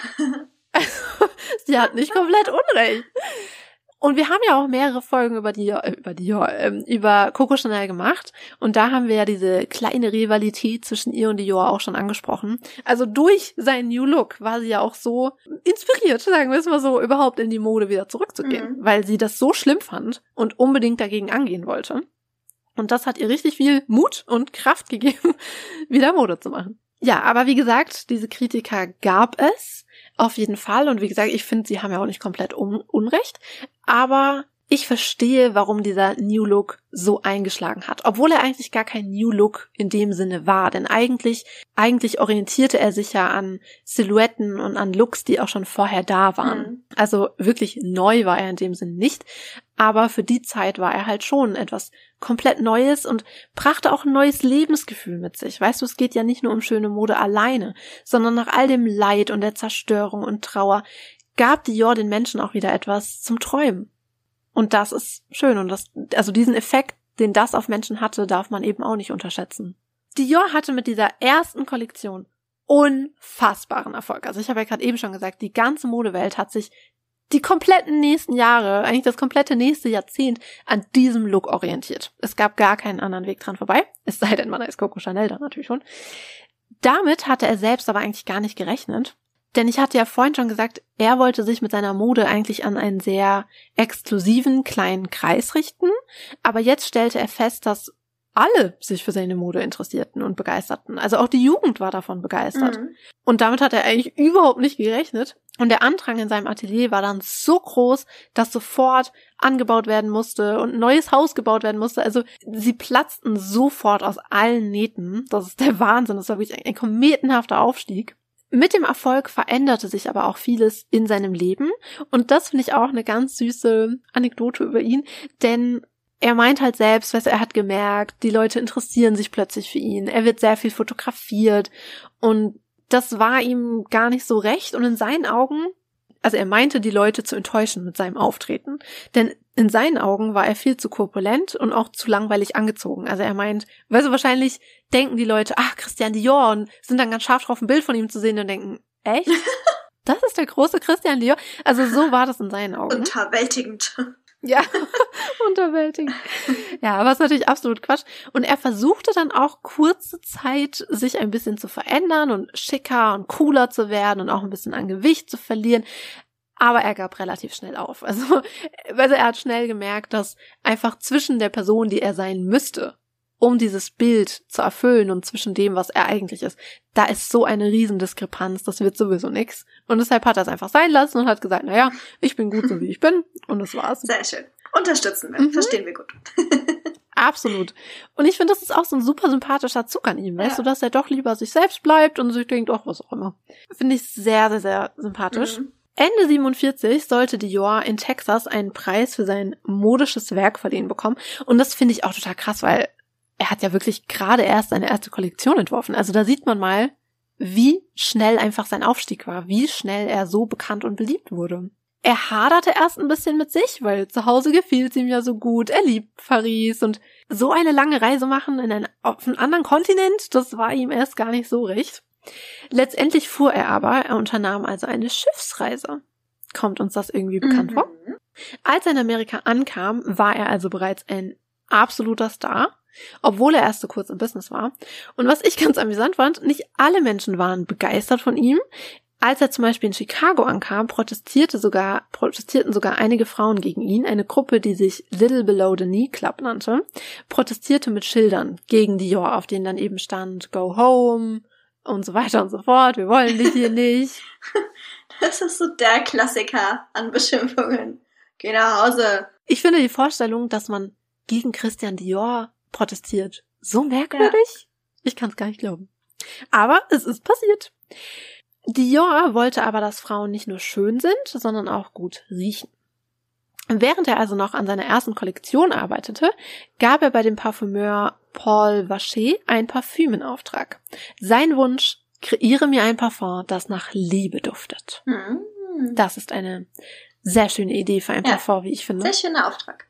Sie hat nicht komplett Unrecht. Und wir haben ja auch mehrere Folgen über die, äh, über die, äh, über Coco Chanel gemacht. Und da haben wir ja diese kleine Rivalität zwischen ihr und Dior auch schon angesprochen. Also durch seinen New Look war sie ja auch so inspiriert, sagen wir es mal so, überhaupt in die Mode wieder zurückzugehen. Mhm. Weil sie das so schlimm fand und unbedingt dagegen angehen wollte. Und das hat ihr richtig viel Mut und Kraft gegeben, wieder Mode zu machen. Ja, aber wie gesagt, diese Kritiker gab es auf jeden Fall. Und wie gesagt, ich finde, sie haben ja auch nicht komplett un- Unrecht. Aber ich verstehe, warum dieser New Look so eingeschlagen hat. Obwohl er eigentlich gar kein New Look in dem Sinne war. Denn eigentlich, eigentlich orientierte er sich ja an Silhouetten und an Looks, die auch schon vorher da waren. Mhm. Also wirklich neu war er in dem Sinne nicht. Aber für die Zeit war er halt schon etwas komplett Neues und brachte auch ein neues Lebensgefühl mit sich. Weißt du, es geht ja nicht nur um schöne Mode alleine, sondern nach all dem Leid und der Zerstörung und Trauer gab Dior den Menschen auch wieder etwas zum Träumen. Und das ist schön. Und das, also diesen Effekt, den das auf Menschen hatte, darf man eben auch nicht unterschätzen. Dior hatte mit dieser ersten Kollektion unfassbaren Erfolg. Also ich habe ja gerade eben schon gesagt, die ganze Modewelt hat sich die kompletten nächsten Jahre, eigentlich das komplette nächste Jahrzehnt an diesem Look orientiert. Es gab gar keinen anderen Weg dran vorbei. Es sei denn, man ist Coco Chanel dann natürlich schon. Damit hatte er selbst aber eigentlich gar nicht gerechnet. Denn ich hatte ja vorhin schon gesagt, er wollte sich mit seiner Mode eigentlich an einen sehr exklusiven kleinen Kreis richten. Aber jetzt stellte er fest, dass alle sich für seine Mode interessierten und begeisterten. Also auch die Jugend war davon begeistert. Mhm. Und damit hat er eigentlich überhaupt nicht gerechnet. Und der Andrang in seinem Atelier war dann so groß, dass sofort angebaut werden musste und ein neues Haus gebaut werden musste. Also sie platzten sofort aus allen Nähten. Das ist der Wahnsinn. Das war wirklich ein, ein kometenhafter Aufstieg. Mit dem Erfolg veränderte sich aber auch vieles in seinem Leben. Und das finde ich auch eine ganz süße Anekdote über ihn. Denn er meint halt selbst, weißt du, er hat gemerkt, die Leute interessieren sich plötzlich für ihn. Er wird sehr viel fotografiert und das war ihm gar nicht so recht. Und in seinen Augen, also er meinte, die Leute zu enttäuschen mit seinem Auftreten. Denn in seinen Augen war er viel zu korpulent und auch zu langweilig angezogen. Also er meint, weißt du, wahrscheinlich denken die Leute, ach, Christian Dior, und sind dann ganz scharf drauf, ein Bild von ihm zu sehen und denken, echt? Das ist der große Christian Dior? Also so war das in seinen Augen. Unterwältigend. Ja, unterwältigend. Ja, aber es ist natürlich absolut Quatsch. Und er versuchte dann auch kurze Zeit, sich ein bisschen zu verändern und schicker und cooler zu werden und auch ein bisschen an Gewicht zu verlieren. Aber er gab relativ schnell auf. Also, also er hat schnell gemerkt, dass einfach zwischen der Person, die er sein müsste, um dieses Bild zu erfüllen und zwischen dem, was er eigentlich ist, da ist so eine Riesendiskrepanz, das wird sowieso nix. Und deshalb hat er es einfach sein lassen und hat gesagt, naja, ich bin gut so, wie ich bin, und das war's. Sehr schön. Unterstützen wir, mhm. Verstehen wir gut. Absolut. Und ich finde, das ist auch so ein super sympathischer Zug an ihm, weißt ja. du, dass er doch lieber sich selbst bleibt und sich denkt, ach, was auch immer. Finde ich sehr, sehr, sehr sympathisch. Mhm. Ende siebenundvierzig sollte Dior in Texas einen Preis für sein modisches Werk verliehen bekommen. Und das finde ich auch total krass, weil er hat ja wirklich gerade erst seine erste Kollektion entworfen. Also da sieht man mal, wie schnell einfach sein Aufstieg war, wie schnell er so bekannt und beliebt wurde. Er haderte erst ein bisschen mit sich, weil zu Hause gefiel es ihm ja so gut. Er liebt Paris und so eine lange Reise machen in einen, auf einen anderen Kontinent, das war ihm erst gar nicht so recht. Letztendlich fuhr er aber, er unternahm also eine Schiffsreise. Kommt uns das irgendwie bekannt mhm. vor? Als er in Amerika ankam, war er also bereits ein absoluter Star, obwohl er erst so kurz im Business war. Und was ich ganz amüsant fand, nicht alle Menschen waren begeistert von ihm. Als er zum Beispiel in Chicago ankam, protestierte sogar, protestierten sogar einige Frauen gegen ihn. Eine Gruppe, die sich Little Below the Knee Club nannte, protestierte mit Schildern gegen Dior, auf denen dann eben stand, go home und so weiter und so fort. Wir wollen dich hier nicht. Das ist so der Klassiker an Beschimpfungen. Geh nach Hause. Ich finde die Vorstellung, dass man gegen Christian Dior protestiert, so merkwürdig. Ja. Ich kann es gar nicht glauben. Aber es ist passiert. Dior wollte aber, dass Frauen nicht nur schön sind, sondern auch gut riechen. Während er also noch an seiner ersten Kollektion arbeitete, gab er bei dem Parfümeur Paul Vacher ein Parfüm in Auftrag. Sein Wunsch, kreiere mir ein Parfum, das nach Liebe duftet. Mhm. Das ist eine sehr schöne Idee für ein ja, Parfum, wie ich finde. Sehr schöner Auftrag.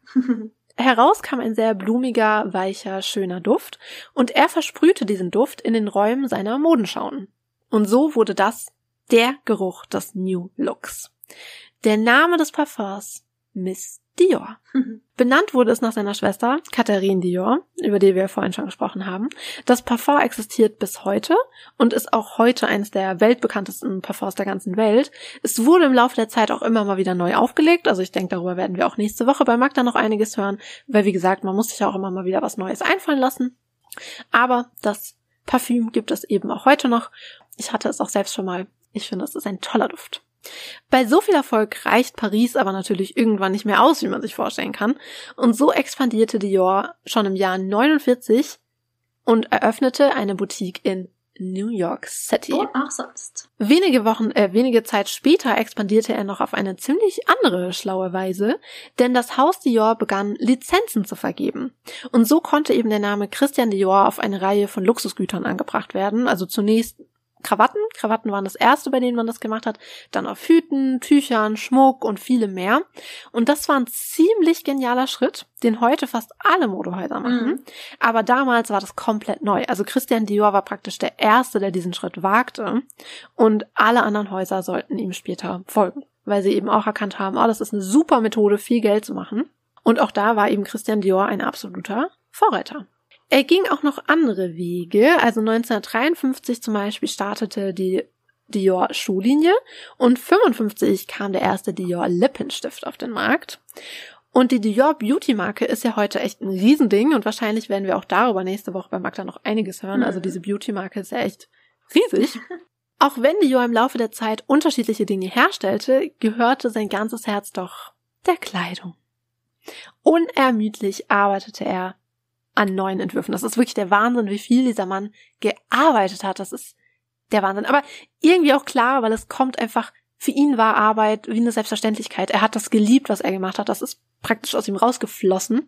Heraus kam ein sehr blumiger, weicher, schöner Duft und er versprühte diesen Duft in den Räumen seiner Modenschauen. Und so wurde das der Geruch des New Looks. Der Name des Parfums, Miss Dior. Mhm. Benannt wurde es nach seiner Schwester, Catherine Dior, über die wir vorhin schon gesprochen haben. Das Parfum existiert bis heute und ist auch heute eines der weltbekanntesten Parfums der ganzen Welt. Es wurde im Laufe der Zeit auch immer mal wieder neu aufgelegt, also ich denke, darüber werden wir auch nächste Woche bei Magda noch einiges hören, weil wie gesagt, man muss sich auch immer mal wieder was Neues einfallen lassen. Aber das Parfüm gibt es eben auch heute noch. Ich hatte es auch selbst schon mal. Ich finde, es ist ein toller Duft. Bei so viel Erfolg reicht Paris aber natürlich irgendwann nicht mehr aus, wie man sich vorstellen kann. Und so expandierte Dior schon im Jahr neunundvierzig und eröffnete eine Boutique in New York City. Wo auch sonst. Wenige Wochen, äh, wenige Zeit später expandierte er noch auf eine ziemlich andere schlaue Weise, denn das Haus Dior begann, Lizenzen zu vergeben. Und so konnte eben der Name Christian Dior auf eine Reihe von Luxusgütern angebracht werden. Also zunächst Krawatten. Krawatten waren das erste, bei denen man das gemacht hat. Dann auf Hüten, Tüchern, Schmuck und viele mehr. Und das war ein ziemlich genialer Schritt, den heute fast alle Modehäuser machen. Mhm. Aber damals war das komplett neu. Also Christian Dior war praktisch der Erste, der diesen Schritt wagte. Und alle anderen Häuser sollten ihm später folgen, weil sie eben auch erkannt haben, oh, das ist eine super Methode, viel Geld zu machen. Und auch da war eben Christian Dior ein absoluter Vorreiter. Er ging auch noch andere Wege, also neunzehnhundertdreiundfünfzig zum Beispiel startete die Dior Schuhlinie und fünfundfünfzig kam der erste Dior Lippenstift auf den Markt. Und die Dior Beauty Marke ist ja heute echt ein Riesending und wahrscheinlich werden wir auch darüber nächste Woche bei Magda noch einiges hören. Also diese Beauty Marke ist ja echt riesig. Auch wenn Dior im Laufe der Zeit unterschiedliche Dinge herstellte, gehörte sein ganzes Herz doch der Kleidung. Unermüdlich arbeitete er an neuen Entwürfen. Das ist wirklich der Wahnsinn, wie viel dieser Mann gearbeitet hat. Das ist der Wahnsinn. Aber irgendwie auch klar, weil es kommt einfach, für ihn war Arbeit wie eine Selbstverständlichkeit. Er hat das geliebt, was er gemacht hat. Das ist praktisch aus ihm rausgeflossen.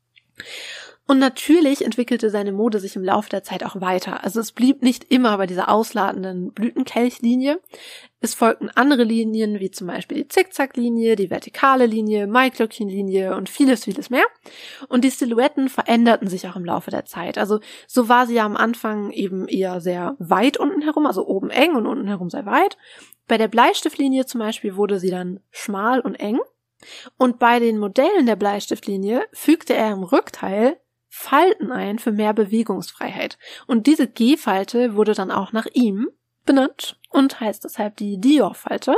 Und natürlich entwickelte seine Mode sich im Laufe der Zeit auch weiter. Also es blieb nicht immer bei dieser ausladenden Blütenkelchlinie. Es folgten andere Linien, wie zum Beispiel die Zickzacklinie, die vertikale Linie, Maiglöckchenlinie und vieles, vieles mehr. Und die Silhouetten veränderten sich auch im Laufe der Zeit. Also so war sie ja am Anfang eben eher sehr weit unten herum, also oben eng und unten herum sehr weit. Bei der Bleistiftlinie zum Beispiel wurde sie dann schmal und eng. Und bei den Modellen der Bleistiftlinie fügte er im Rückteil Falten ein für mehr Bewegungsfreiheit. Und diese G-Falte wurde dann auch nach ihm benannt und heißt deshalb die Dior-Falte.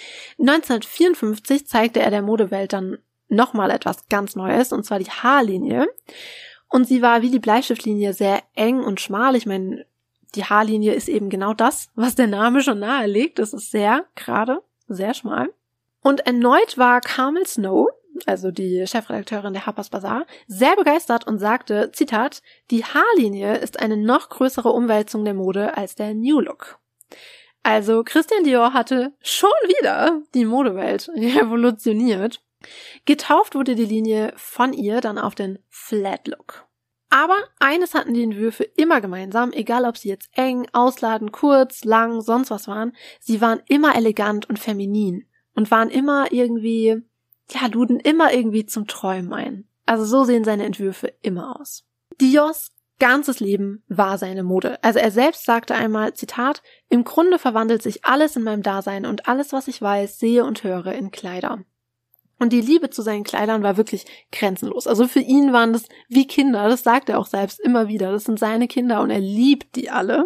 neunzehnhundertvierundfünfzig zeigte er der Modewelt dann nochmal etwas ganz Neues, und zwar die Haarlinie. Und sie war wie die Bleistiftlinie sehr eng und schmal. Ich meine, die Haarlinie ist eben genau das, was der Name schon nahelegt. Es ist sehr gerade, sehr schmal. Und erneut war Carmel Snow, also die Chefredakteurin der Harper's Bazaar, sehr begeistert und sagte, Zitat, die Haarlinie ist eine noch größere Umwälzung der Mode als der New Look. Also Christian Dior hatte schon wieder die Modewelt revolutioniert. Getauft wurde die Linie von ihr dann auf den Flat Look. Aber eines hatten die Entwürfe immer gemeinsam, egal ob sie jetzt eng, ausladend, kurz, lang, sonst was waren, sie waren immer elegant und feminin und waren immer irgendwie... ja, luden immer irgendwie zum Träumen ein. Also so sehen seine Entwürfe immer aus. Diors ganzes Leben war seine Mode. Also er selbst sagte einmal, Zitat, im Grunde verwandelt sich alles in meinem Dasein und alles, was ich weiß, sehe und höre, in Kleider. Und die Liebe zu seinen Kleidern war wirklich grenzenlos. Also für ihn waren das wie Kinder, das sagt er auch selbst immer wieder. Das sind seine Kinder und er liebt die alle.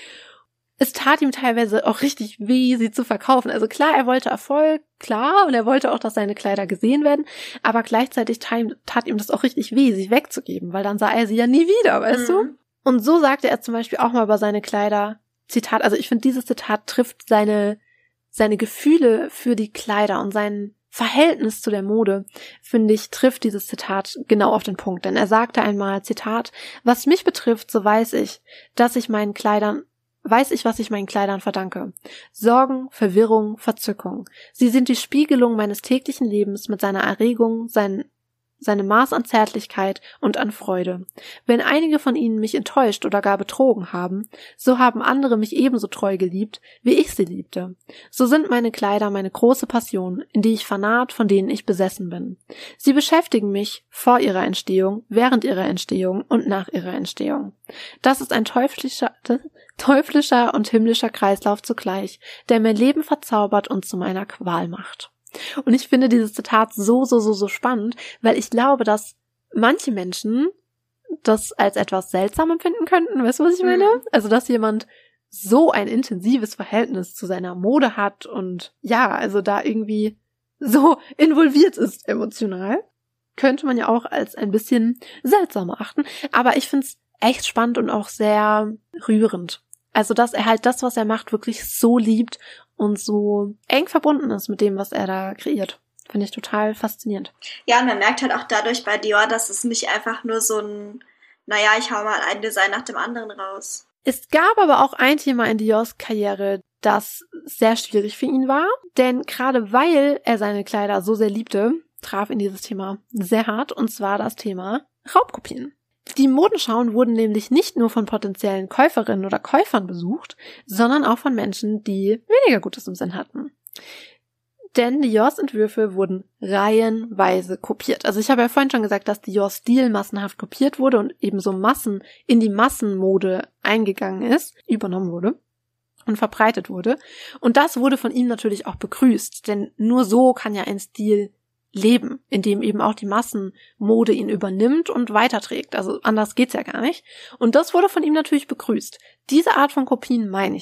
Es tat ihm teilweise auch richtig weh, sie zu verkaufen. Also klar, er wollte Erfolg, klar, und er wollte auch, dass seine Kleider gesehen werden, aber gleichzeitig tat ihm das auch richtig weh, sie wegzugeben, weil dann sah er sie ja nie wieder, weißt mhm. du? Und so sagte er zum Beispiel auch mal über seine Kleider, Zitat, also ich finde, dieses Zitat trifft seine, seine Gefühle für die Kleider und sein Verhältnis zu der Mode, finde ich, trifft dieses Zitat genau auf den Punkt. Denn er sagte einmal, Zitat, was mich betrifft, so weiß ich, dass ich meinen Kleidern Weiß ich, was ich meinen Kleidern verdanke. Sorgen, Verwirrung, Verzückung. Sie sind die Spiegelung meines täglichen Lebens mit seiner Erregung, sein, seinem Maß an Zärtlichkeit und an Freude. Wenn einige von ihnen mich enttäuscht oder gar betrogen haben, so haben andere mich ebenso treu geliebt, wie ich sie liebte. So sind meine Kleider meine große Passion, in die ich vernarrt, von denen ich besessen bin. Sie beschäftigen mich vor ihrer Entstehung, während ihrer Entstehung und nach ihrer Entstehung. Das ist ein teuflischer, teuflischer und himmlischer Kreislauf zugleich, der mein Leben verzaubert und zu meiner Qual macht. Und ich finde dieses Zitat so, so, so, so spannend, weil ich glaube, dass manche Menschen das als etwas seltsam empfinden könnten. Weißt du, was ich meine? Mhm. Also, dass jemand so ein intensives Verhältnis zu seiner Mode hat und ja, also da irgendwie so involviert ist emotional, könnte man ja auch als ein bisschen seltsam erachten. Aber ich finde es echt spannend und auch sehr rührend. Also, dass er halt das, was er macht, wirklich so liebt und so eng verbunden ist mit dem, was er da kreiert. Finde ich total faszinierend. Ja, und man merkt halt auch dadurch bei Dior, dass es nicht einfach nur so ein, naja, ich hau mal ein Design nach dem anderen raus. Es gab aber auch ein Thema in Diors Karriere, das sehr schwierig für ihn war. Denn gerade weil er seine Kleider so sehr liebte, traf ihn dieses Thema sehr hart. Und zwar das Thema Raubkopien. Die Modenschauen wurden nämlich nicht nur von potenziellen Käuferinnen oder Käufern besucht, sondern auch von Menschen, die weniger Gutes im Sinn hatten. Denn Diors Entwürfe wurden reihenweise kopiert. Also ich habe ja vorhin schon gesagt, dass Diors Stil massenhaft kopiert wurde und ebenso Massen in die Massenmode eingegangen ist, übernommen wurde und verbreitet wurde. Und das wurde von ihm natürlich auch begrüßt, denn nur so kann ja ein Stil leben, in dem eben auch die Massenmode ihn übernimmt und weiterträgt. Also anders geht's ja gar nicht. Und das wurde von ihm natürlich begrüßt. Diese Art von Kopien meine ich nicht.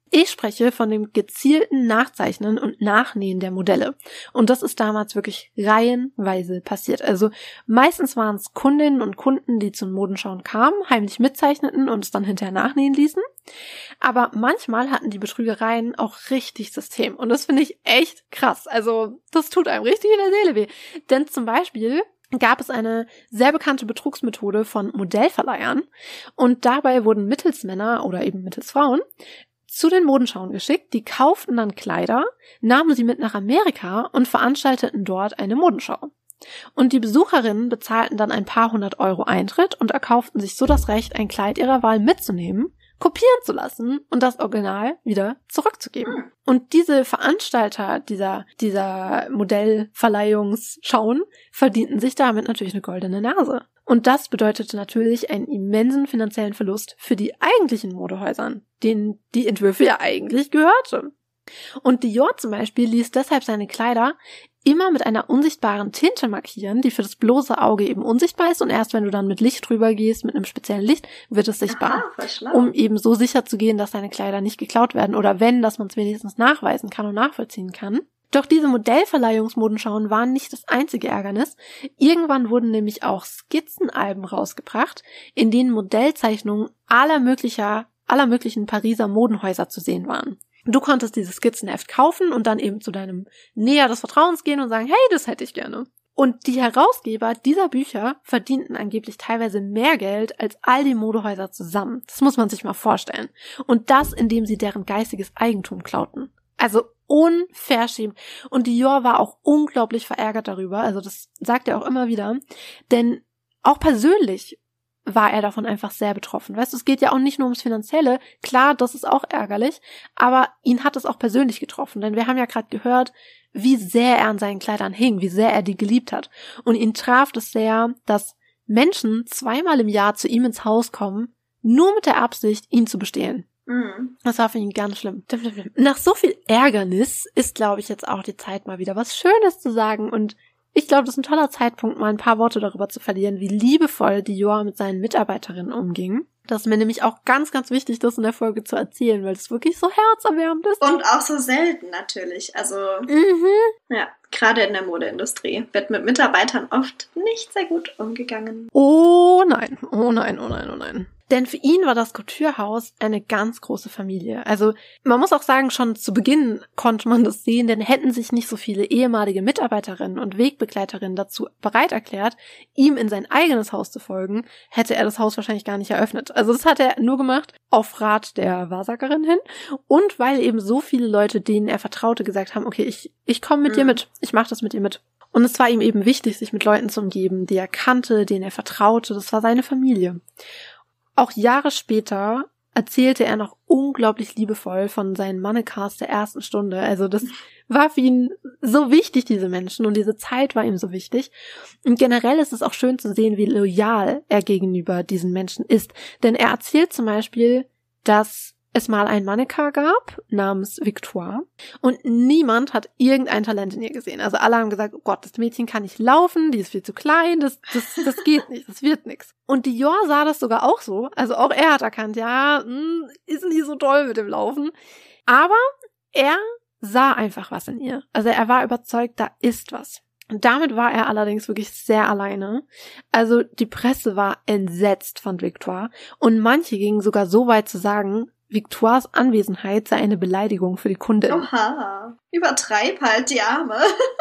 Ich spreche von dem gezielten Nachzeichnen und Nachnähen der Modelle. Und das ist damals wirklich reihenweise passiert. Also meistens waren es Kundinnen und Kunden, die zu den Modenschauen kamen, heimlich mitzeichneten und es dann hinterher nachnähen ließen. Aber manchmal hatten die Betrügereien auch richtig System. Und das finde ich echt krass. Also das tut einem richtig in der Seele weh. Denn zum Beispiel gab es eine sehr bekannte Betrugsmethode von Modellverleihern. Und dabei wurden Mittelsmänner oder eben Mittelsfrauen zu den Modenschauen geschickt, die kauften dann Kleider, nahmen sie mit nach Amerika und veranstalteten dort eine Modenschau. Und die Besucherinnen bezahlten dann ein paar hundert Euro Eintritt und erkauften sich so das Recht, ein Kleid ihrer Wahl mitzunehmen, kopieren zu lassen und das Original wieder zurückzugeben. Und diese Veranstalter dieser, dieser Modellverleihungsschauen verdienten sich damit natürlich eine goldene Nase. Und das bedeutete natürlich einen immensen finanziellen Verlust für die eigentlichen Modehäusern, denen die Entwürfe ja eigentlich gehörten. Und Dior zum Beispiel ließ deshalb seine Kleider immer mit einer unsichtbaren Tinte markieren, die für das bloße Auge eben unsichtbar ist und erst wenn du dann mit Licht drüber gehst, mit einem speziellen Licht, wird es sichtbar. Aha, um eben so sicher zu gehen, dass deine Kleider nicht geklaut werden oder wenn, dass man es wenigstens nachweisen kann und nachvollziehen kann. Doch diese Modellverleihungsmodenschauen waren nicht das einzige Ärgernis. Irgendwann wurden nämlich auch Skizzenalben rausgebracht, in denen Modellzeichnungen aller möglicher, aller möglichen Pariser Modenhäuser zu sehen waren. Du konntest dieses Skizzenheft kaufen und dann eben zu deinem Näher des Vertrauens gehen und sagen, hey, das hätte ich gerne. Und die Herausgeber dieser Bücher verdienten angeblich teilweise mehr Geld als all die Modehäuser zusammen. Das muss man sich mal vorstellen. Und das, indem sie deren geistiges Eigentum klauten. Also unverschämt. Und Dior war auch unglaublich verärgert darüber. Also das sagt er auch immer wieder. Denn auch persönlich war er davon einfach sehr betroffen. Weißt du, es geht ja auch nicht nur ums Finanzielle. Klar, das ist auch ärgerlich, aber ihn hat es auch persönlich getroffen. Denn wir haben ja gerade gehört, wie sehr er an seinen Kleidern hing, wie sehr er die geliebt hat. Und ihn traf es sehr, dass Menschen zweimal im Jahr zu ihm ins Haus kommen, nur mit der Absicht, ihn zu bestehlen. Mhm. Das war für ihn ganz schlimm. Nach so viel Ärgernis ist, glaube ich, jetzt auch die Zeit, mal wieder was Schönes zu sagen. Und ich glaube, das ist ein toller Zeitpunkt, mal ein paar Worte darüber zu verlieren, wie liebevoll Dior mit seinen Mitarbeiterinnen umging. Das ist mir nämlich auch ganz, ganz wichtig, das in der Folge zu erzählen, weil es wirklich so herzerwärmend ist. Und auch so selten natürlich. Also, Mhm. ja, gerade in der Modeindustrie wird mit Mitarbeitern oft nicht sehr gut umgegangen. Oh nein, oh nein, oh nein, oh nein. Denn für ihn war das Couture-Haus eine ganz große Familie. Also man muss auch sagen, schon zu Beginn konnte man das sehen, denn hätten sich nicht so viele ehemalige Mitarbeiterinnen und Wegbegleiterinnen dazu bereit erklärt, ihm in sein eigenes Haus zu folgen, hätte er das Haus wahrscheinlich gar nicht eröffnet. Also das hat er nur gemacht auf Rat der Wahrsagerin hin und weil eben so viele Leute, denen er vertraute, gesagt haben, okay, ich, ich komme mit mhm. dir mit, ich mache das mit dir mit. Und es war ihm eben wichtig, sich mit Leuten zu umgeben, die er kannte, denen er vertraute. Das war seine Familie. Auch Jahre später erzählte er noch unglaublich liebevoll von seinen Mannequins der ersten Stunde. Also das war für ihn so wichtig, diese Menschen, und diese Zeit war ihm so wichtig. Und generell ist es auch schön zu sehen, wie loyal er gegenüber diesen Menschen ist. Denn er erzählt zum Beispiel, dass es mal ein Mannequin gab, namens Victoire, und niemand hat irgendein Talent in ihr gesehen. Also alle haben gesagt, oh Gott, das Mädchen kann nicht laufen, die ist viel zu klein, das, das, das geht nicht, das wird nix. Und Dior sah das sogar auch so, also auch er hat erkannt, ja, mh, ist nicht so toll mit dem Laufen, aber er sah einfach was in ihr. Also er war überzeugt, da ist was. Und damit war er allerdings wirklich sehr alleine. Also die Presse war entsetzt von Victoire und manche gingen sogar so weit zu sagen, Victoires Anwesenheit sei eine Beleidigung für die Kundin. Oha, übertreib halt die Arme.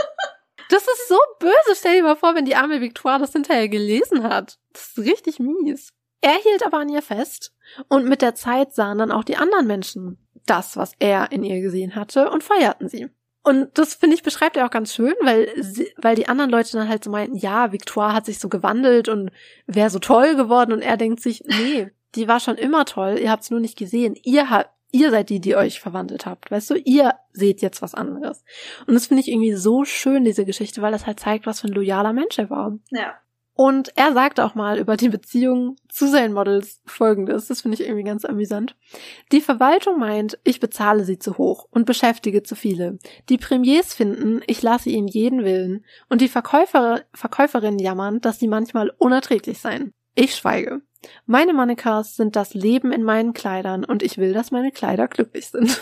Das ist so böse, stell dir mal vor, wenn die arme Victoire das hinterher gelesen hat. Das ist richtig mies. Er hielt aber an ihr fest und mit der Zeit sahen dann auch die anderen Menschen das, was er in ihr gesehen hatte, und feierten sie. Und das, finde ich, beschreibt er auch ganz schön, weil sie, weil die anderen Leute dann halt so meinten, ja, Victoire hat sich so gewandelt und wäre so toll geworden, und er denkt sich, nee, die war schon immer toll, ihr habt's nur nicht gesehen. Ihr habt, ihr seid die, die euch verwandelt habt, weißt du? Ihr seht jetzt was anderes. Und das finde ich irgendwie so schön, diese Geschichte, weil das halt zeigt, was für ein loyaler Mensch er war. Ja. Und er sagt auch mal über die Beziehung zu seinen Models Folgendes, das finde ich irgendwie ganz amüsant. Die Verwaltung meint, ich bezahle sie zu hoch und beschäftige zu viele. Die Premiers finden, ich lasse ihnen jeden Willen. Und die Verkäufer, Verkäuferinnen jammern, dass sie manchmal unerträglich seien. Ich schweige. Meine Mannequins sind das Leben in meinen Kleidern und ich will, dass meine Kleider glücklich sind.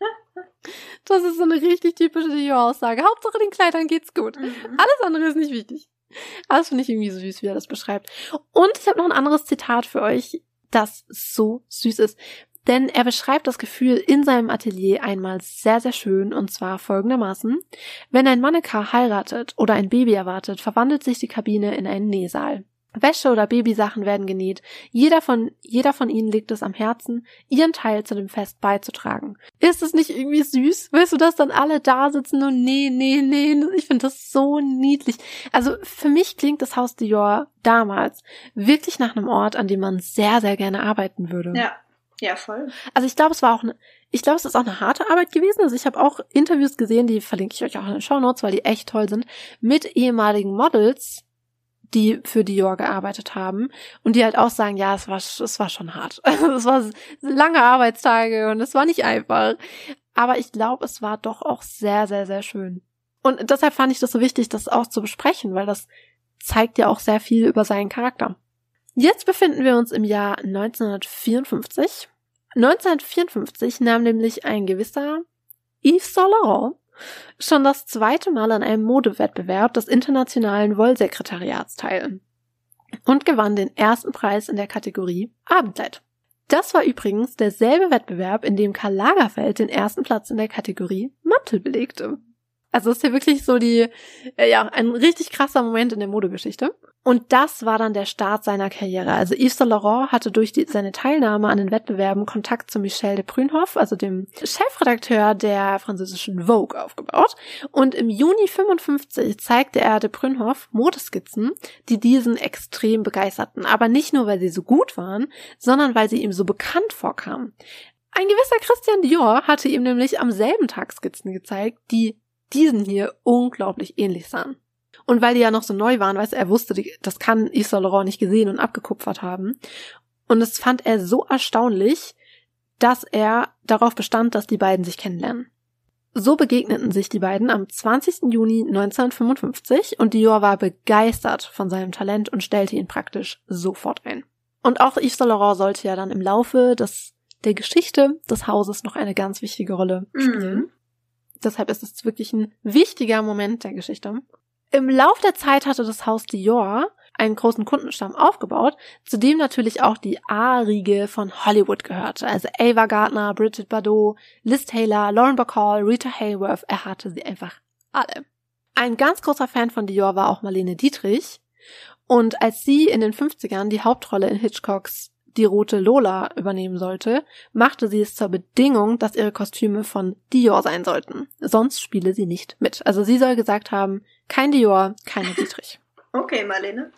Das ist so eine richtig typische Dior-Aussage. Hauptsache den Kleidern geht's gut. Mhm. Alles andere ist nicht wichtig. Aber das finde ich irgendwie so süß, wie er das beschreibt. Und ich habe noch ein anderes Zitat für euch, das so süß ist. Denn er beschreibt das Gefühl in seinem Atelier einmal sehr, sehr schön, und zwar folgendermaßen. Wenn ein Mannequin heiratet oder ein Baby erwartet, verwandelt sich die Kabine in einen Nähsaal. Wäsche oder Babysachen werden genäht. Jeder von, jeder von ihnen liegt es am Herzen, ihren Teil zu dem Fest beizutragen. Ist es nicht irgendwie süß? Willst du, dass dann alle da sitzen und nähen, nähen, nähen? Ich finde das so niedlich. Also für mich klingt das Haus Dior damals wirklich nach einem Ort, an dem man sehr, sehr gerne arbeiten würde. Ja, ja, voll. Also ich glaube, es war auch eine, ich glaube, es ist auch eine harte Arbeit gewesen. Also ich habe auch Interviews gesehen, die verlinke ich euch auch in den Shownotes, weil die echt toll sind, mit ehemaligen Models, die für Dior gearbeitet haben und die halt auch sagen, ja, es war, es war schon hart. Also es war lange Arbeitstage und es war nicht einfach. Aber ich glaube, es war doch auch sehr, sehr, sehr schön. Und deshalb fand ich das so wichtig, das auch zu besprechen, weil das zeigt ja auch sehr viel über seinen Charakter. Jetzt befinden wir uns im Jahr neunzehnhundertvierundfünfzig. neunzehnhundertvierundfünfzig nahm nämlich ein gewisser Yves Saint Laurent schon das zweite Mal an einem Modewettbewerb des Internationalen Wollsekretariats teil und gewann den ersten Preis in der Kategorie Abendkleid. Das war übrigens derselbe Wettbewerb, in dem Karl Lagerfeld den ersten Platz in der Kategorie Mantel belegte. Also ist hier wirklich so die, äh, ja, ein richtig krasser Moment in der Modegeschichte. Und das war dann der Start seiner Karriere. Also Yves Saint Laurent hatte durch die, seine Teilnahme an den Wettbewerben Kontakt zu Michel de Prünhoff, also dem Chefredakteur der französischen Vogue, aufgebaut. Und im Juni fünfundfünfzig zeigte er de Prünhoff Modeskizzen, die diesen extrem begeisterten. Aber nicht nur, weil sie so gut waren, sondern weil sie ihm so bekannt vorkamen. Ein gewisser Christian Dior hatte ihm nämlich am selben Tag Skizzen gezeigt, die diesen hier unglaublich ähnlich sahen. Und weil die ja noch so neu waren, weißt du, er wusste, das kann Yves Saint Laurent nicht gesehen und abgekupfert haben. Und das fand er so erstaunlich, dass er darauf bestand, dass die beiden sich kennenlernen. So begegneten sich die beiden am zwanzigsten Juni neunzehnhundertfünfundfünfzig und Dior war begeistert von seinem Talent und stellte ihn praktisch sofort ein. Und auch Yves Saint Laurent sollte ja dann im Laufe des, der Geschichte des Hauses noch eine ganz wichtige Rolle spielen. Mhm. Deshalb ist es wirklich ein wichtiger Moment der Geschichte. Im Lauf der Zeit hatte das Haus Dior einen großen Kundenstamm aufgebaut, zu dem natürlich auch die A-Riege von Hollywood gehörte. Also Ava Gardner, Brigitte Bardot, Liz Taylor, Lauren Bacall, Rita Hayworth, er hatte sie einfach alle. Ein ganz großer Fan von Dior war auch Marlene Dietrich. Und als sie in den fünfzigern die Hauptrolle in Hitchcocks Die rote Lola übernehmen sollte, machte sie es zur Bedingung, dass ihre Kostüme von Dior sein sollten. Sonst spiele sie nicht mit. Also sie soll gesagt haben, kein Dior, keine Dietrich. Okay, Marlene.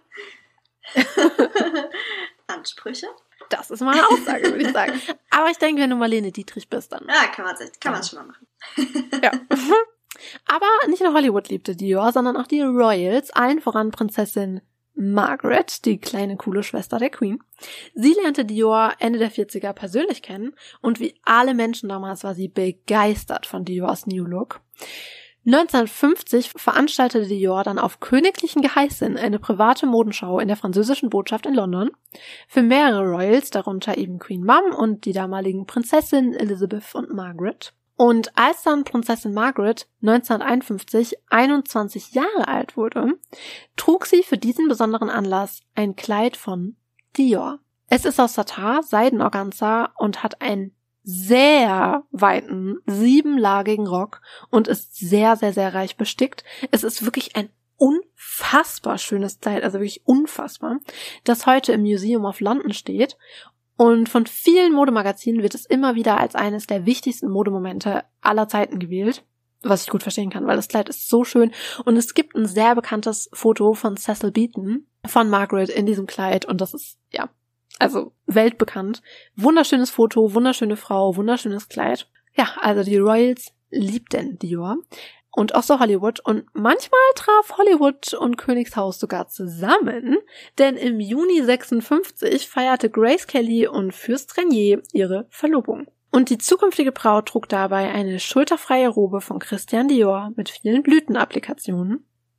Ansprüche? Das ist mal eine Aussage, würde ich sagen. Aber ich denke, wenn du Marlene Dietrich bist, dann... Ja, kann man kann man ja. schon mal machen. Ja. Aber nicht nur Hollywood liebte Dior, sondern auch die Royals, allen voran Prinzessin Margaret, die kleine coole Schwester der Queen. Sie lernte Dior Ende der vierziger persönlich kennen und wie alle Menschen damals war sie begeistert von Diors New Look. neunzehnhundertfünfzig veranstaltete Dior dann auf königlichen Geheiß hin eine private Modenschau in der französischen Botschaft in London für mehrere Royals, darunter eben Queen Mum und die damaligen Prinzessinnen Elizabeth und Margaret. Und als dann Prinzessin Margaret neunzehnhunderteinundfünfzig einundzwanzig Jahre alt wurde, trug sie für diesen besonderen Anlass ein Kleid von Dior. Es ist aus Satin, Seidenorganza und hat einen sehr weiten, siebenlagigen Rock und ist sehr, sehr, sehr reich bestickt. Es ist wirklich ein unfassbar schönes Kleid, also wirklich unfassbar, das heute im Museum of London steht. Und von vielen Modemagazinen wird es immer wieder als eines der wichtigsten Modemomente aller Zeiten gewählt, was ich gut verstehen kann, weil das Kleid ist so schön. Und es gibt ein sehr bekanntes Foto von Cecil Beaton von Margaret in diesem Kleid und das ist, ja, also weltbekannt. Wunderschönes Foto, wunderschöne Frau, wunderschönes Kleid. Ja, also die Royals liebten Dior. Und auch so Hollywood. Und manchmal traf Hollywood und Königshaus sogar zusammen, denn im Juni sechsundfünfzig feierte Grace Kelly und Fürst Rainier ihre Verlobung. Und die zukünftige Braut trug dabei eine schulterfreie Robe von Christian Dior mit vielen Blütenapplikationen.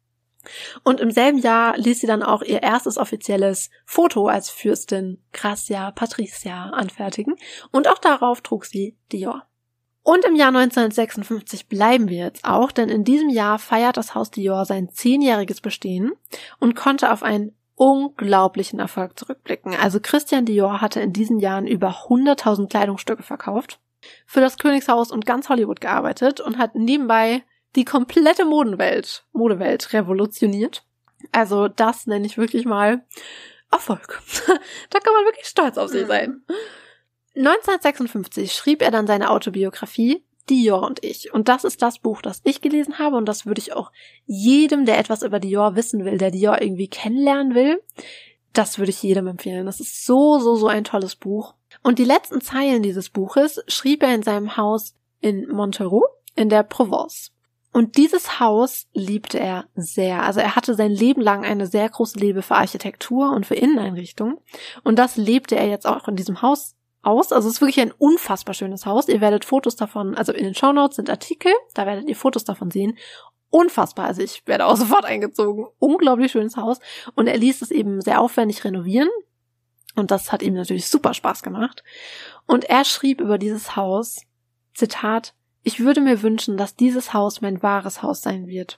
Und im selben Jahr ließ sie dann auch ihr erstes offizielles Foto als Fürstin Gracia Patricia anfertigen und auch darauf trug sie Dior. Und im Jahr neunzehnhundertsechsundfünfzig bleiben wir jetzt auch, denn in diesem Jahr feiert das Haus Dior sein zehnjähriges Bestehen und konnte auf einen unglaublichen Erfolg zurückblicken. Also Christian Dior hatte in diesen Jahren über hunderttausend Kleidungsstücke verkauft, für das Königshaus und ganz Hollywood gearbeitet und hat nebenbei die komplette Modenwelt, Modewelt revolutioniert. Also das nenne ich wirklich mal Erfolg. Da kann man wirklich stolz auf sich sein. neunzehnhundertsechsundfünfzig schrieb er dann seine Autobiografie Dior und ich. Und das ist das Buch, das ich gelesen habe. Und das würde ich auch jedem, der etwas über Dior wissen will, der Dior irgendwie kennenlernen will, das würde ich jedem empfehlen. Das ist so, so, so ein tolles Buch. Und die letzten Zeilen dieses Buches schrieb er in seinem Haus in Montereau in der Provence. Und dieses Haus liebte er sehr. Also er hatte sein Leben lang eine sehr große Liebe für Architektur und für Inneneinrichtung. Und das lebte er jetzt auch in diesem Haus aus. Also es ist wirklich ein unfassbar schönes Haus. Ihr werdet Fotos davon, also in den Shownotes sind Artikel, da werdet ihr Fotos davon sehen. Unfassbar, also ich werde auch sofort eingezogen. Unglaublich schönes Haus. Und er ließ es eben sehr aufwendig renovieren. Und das hat ihm natürlich super Spaß gemacht. Und er schrieb über dieses Haus, Zitat, ich würde mir wünschen, dass dieses Haus mein wahres Haus sein wird.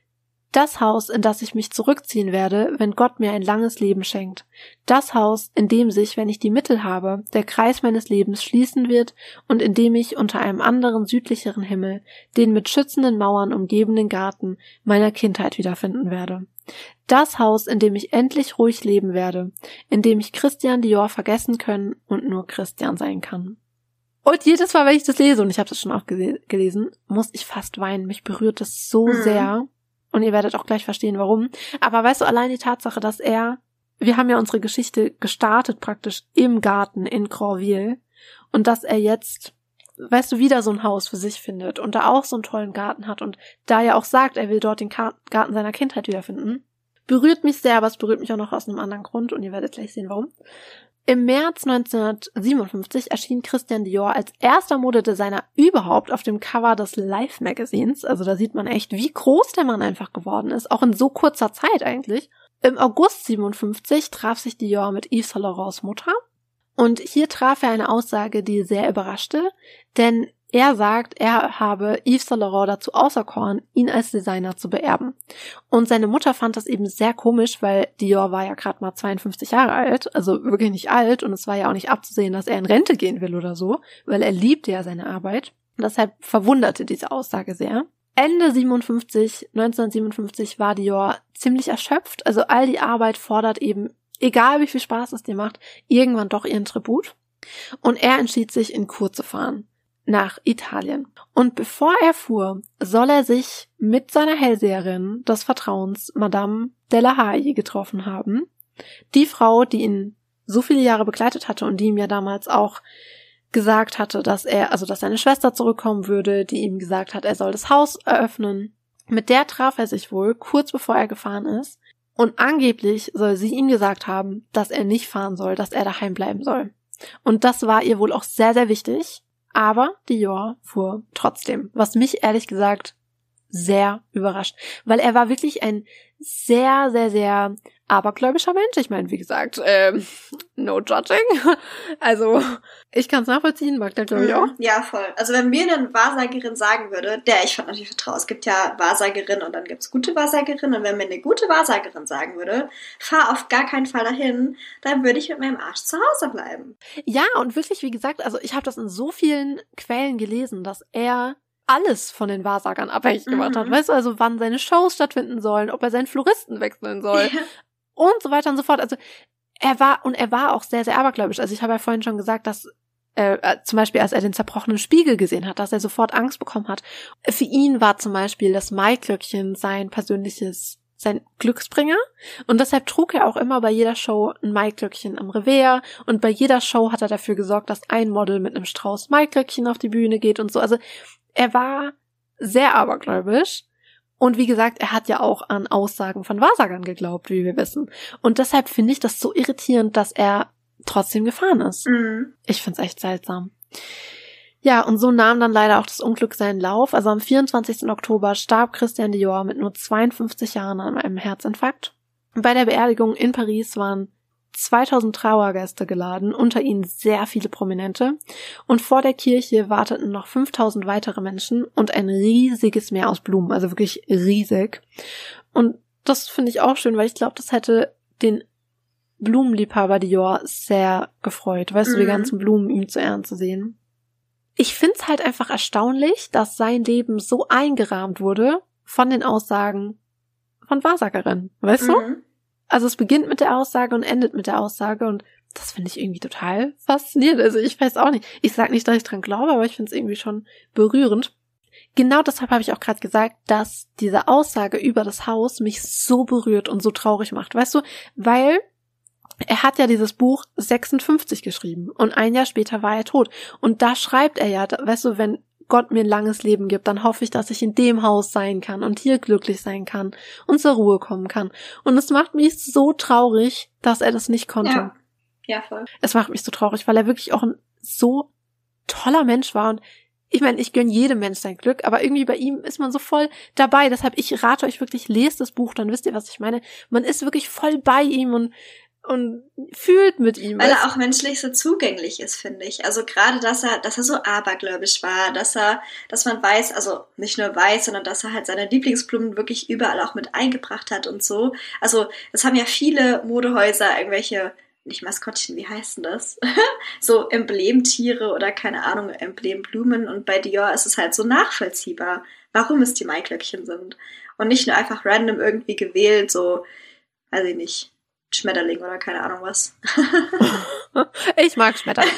Das Haus, in das ich mich zurückziehen werde, wenn Gott mir ein langes Leben schenkt. Das Haus, in dem sich, wenn ich die Mittel habe, der Kreis meines Lebens schließen wird und in dem ich unter einem anderen südlicheren Himmel, den mit schützenden Mauern umgebenen Garten meiner Kindheit wiederfinden werde. Das Haus, in dem ich endlich ruhig leben werde, in dem ich Christian Dior vergessen können und nur Christian sein kann. Und jedes Mal, wenn ich das lese, und ich habe das schon auch gele- gelesen, muss ich fast weinen. Mich berührt das so mhm. sehr. Und ihr werdet auch gleich verstehen, warum. Aber weißt du, allein die Tatsache, dass er, wir haben ja unsere Geschichte gestartet praktisch im Garten in Grandville. Und dass er jetzt, weißt du, wieder so ein Haus für sich findet und da auch so einen tollen Garten hat und da ja auch sagt, er will dort den Garten seiner Kindheit wiederfinden. Berührt mich sehr, aber es berührt mich auch noch aus einem anderen Grund. Und ihr werdet gleich sehen, warum. Im März neunzehnhundertsiebenundfünfzig erschien Christian Dior als erster Modedesigner überhaupt auf dem Cover des Life-Magazins. Also da sieht man echt, wie groß der Mann einfach geworden ist, auch in so kurzer Zeit eigentlich. Im August siebenundfünfzig traf sich Dior mit Yves Saint Laurents Mutter. Und hier traf er eine Aussage, die sehr überraschte, denn er sagt, er habe Yves Saint Laurent dazu auserkoren, ihn als Designer zu beerben. Und seine Mutter fand das eben sehr komisch, weil Dior war ja gerade mal zweiundfünfzig Jahre alt, also wirklich nicht alt, und es war ja auch nicht abzusehen, dass er in Rente gehen will oder so, weil er liebte ja seine Arbeit. Und deshalb verwunderte diese Aussage sehr. Ende siebenundfünfzig, neunzehnhundertsiebenundfünfzig war Dior ziemlich erschöpft, also all die Arbeit fordert eben, egal wie viel Spaß es dir macht, irgendwann doch ihren Tribut. Und er entschied sich, in Kur zu fahren. Nach Italien. Und bevor er fuhr, soll er sich mit seiner Hellseherin des Vertrauens, Madame de la Haye, getroffen haben. Die Frau, die ihn so viele Jahre begleitet hatte und die ihm ja damals auch gesagt hatte, dass er, also dass seine Schwester zurückkommen würde, die ihm gesagt hat, er soll das Haus eröffnen. Mit der traf er sich wohl, kurz bevor er gefahren ist. Und angeblich soll sie ihm gesagt haben, dass er nicht fahren soll, dass er daheim bleiben soll. Und das war ihr wohl auch sehr, sehr wichtig. Aber Dior fuhr trotzdem, was mich ehrlich gesagt sehr überrascht, weil er war wirklich ein sehr, sehr, sehr abergläubischer Mensch. Ich meine, wie gesagt, ähm, no judging. Also, ich kann es nachvollziehen, mag der, glaube ich, auch. Ja, voll. Also, wenn mir eine Wahrsagerin sagen würde, der ich natürlich vertraue, es gibt ja Wahrsagerinnen und dann gibt's gute Wahrsagerinnen, und wenn mir eine gute Wahrsagerin sagen würde, fahr auf gar keinen Fall dahin, dann würde ich mit meinem Arsch zu Hause bleiben. Ja, und wirklich, wie gesagt, also ich habe das in so vielen Quellen gelesen, dass er alles von den Wahrsagern abhängig gemacht mhm. hat. Weißt du, also wann seine Shows stattfinden sollen, ob er seinen Floristen wechseln soll ja. und so weiter und so fort. Also er war, und er war auch sehr, sehr abergläubisch. Also ich habe ja vorhin schon gesagt, dass äh, zum Beispiel, als er den zerbrochenen Spiegel gesehen hat, dass er sofort Angst bekommen hat. Für ihn war zum Beispiel das Maiglöckchen sein persönliches, sein Glücksbringer. Und deshalb trug er auch immer bei jeder Show ein Maiglöckchen am Revers. Und bei jeder Show hat er dafür gesorgt, dass ein Model mit einem Strauß Maiglöckchen auf die Bühne geht und so. Also er war sehr abergläubisch. Und wie gesagt, er hat ja auch an Aussagen von Wahrsagern geglaubt, wie wir wissen. Und deshalb finde ich das so irritierend, dass er trotzdem gefahren ist. Mhm. Ich finde es echt seltsam. Ja, und so nahm dann leider auch das Unglück seinen Lauf. Also am vierundzwanzigsten Oktober starb Christian Dior mit nur zweiundfünfzig Jahren an einem Herzinfarkt. Bei der Beerdigung in Paris waren zweitausend Trauergäste geladen, unter ihnen sehr viele Prominente. Und vor der Kirche warteten noch fünftausend weitere Menschen und ein riesiges Meer aus Blumen, also wirklich riesig. Und das finde ich auch schön, weil ich glaube, das hätte den Blumenliebhaber Dior sehr gefreut, weißt mhm. du, die ganzen Blumen ihm zu Ehren zu sehen. Ich finde es halt einfach erstaunlich, dass sein Leben so eingerahmt wurde von den Aussagen von Wahrsagerinnen, weißt mhm. du? Also es beginnt mit der Aussage und endet mit der Aussage und das finde ich irgendwie total faszinierend. Also ich weiß auch nicht, ich sage nicht, dass ich dran glaube, aber ich finde es irgendwie schon berührend. Genau deshalb habe ich auch gerade gesagt, dass diese Aussage über das Haus mich so berührt und so traurig macht, weißt du? Weil er hat ja dieses Buch sechsundfünfzig geschrieben und ein Jahr später war er tot. Und da schreibt er ja, weißt du, wenn Gott mir ein langes Leben gibt, dann hoffe ich, dass ich in dem Haus sein kann und hier glücklich sein kann und zur Ruhe kommen kann. Und es macht mich so traurig, dass er das nicht konnte. Ja, ja voll. Es macht mich so traurig, weil er wirklich auch ein so toller Mensch war. Und ich meine, ich gönne jedem Mensch sein Glück, aber irgendwie bei ihm ist man so voll dabei. Deshalb, ich rate euch wirklich, lest das Buch, dann wisst ihr, was ich meine. Man ist wirklich voll bei ihm und und fühlt mit ihm. Weil er auch menschlich so zugänglich ist, finde ich. Also gerade, dass er, dass er so abergläubisch war, dass er, dass man weiß, also nicht nur weiß, sondern dass er halt seine Lieblingsblumen wirklich überall auch mit eingebracht hat und so. Also das haben ja viele Modehäuser irgendwelche, nicht Maskottchen, wie heißt denn das? So Emblemtiere oder keine Ahnung, Emblemeblumen. Und bei Dior ist es halt so nachvollziehbar, warum es die Maiglöckchen sind. Und nicht nur einfach random irgendwie gewählt, so, weiß ich nicht, Schmetterling oder keine Ahnung was. Ich mag Schmetterling.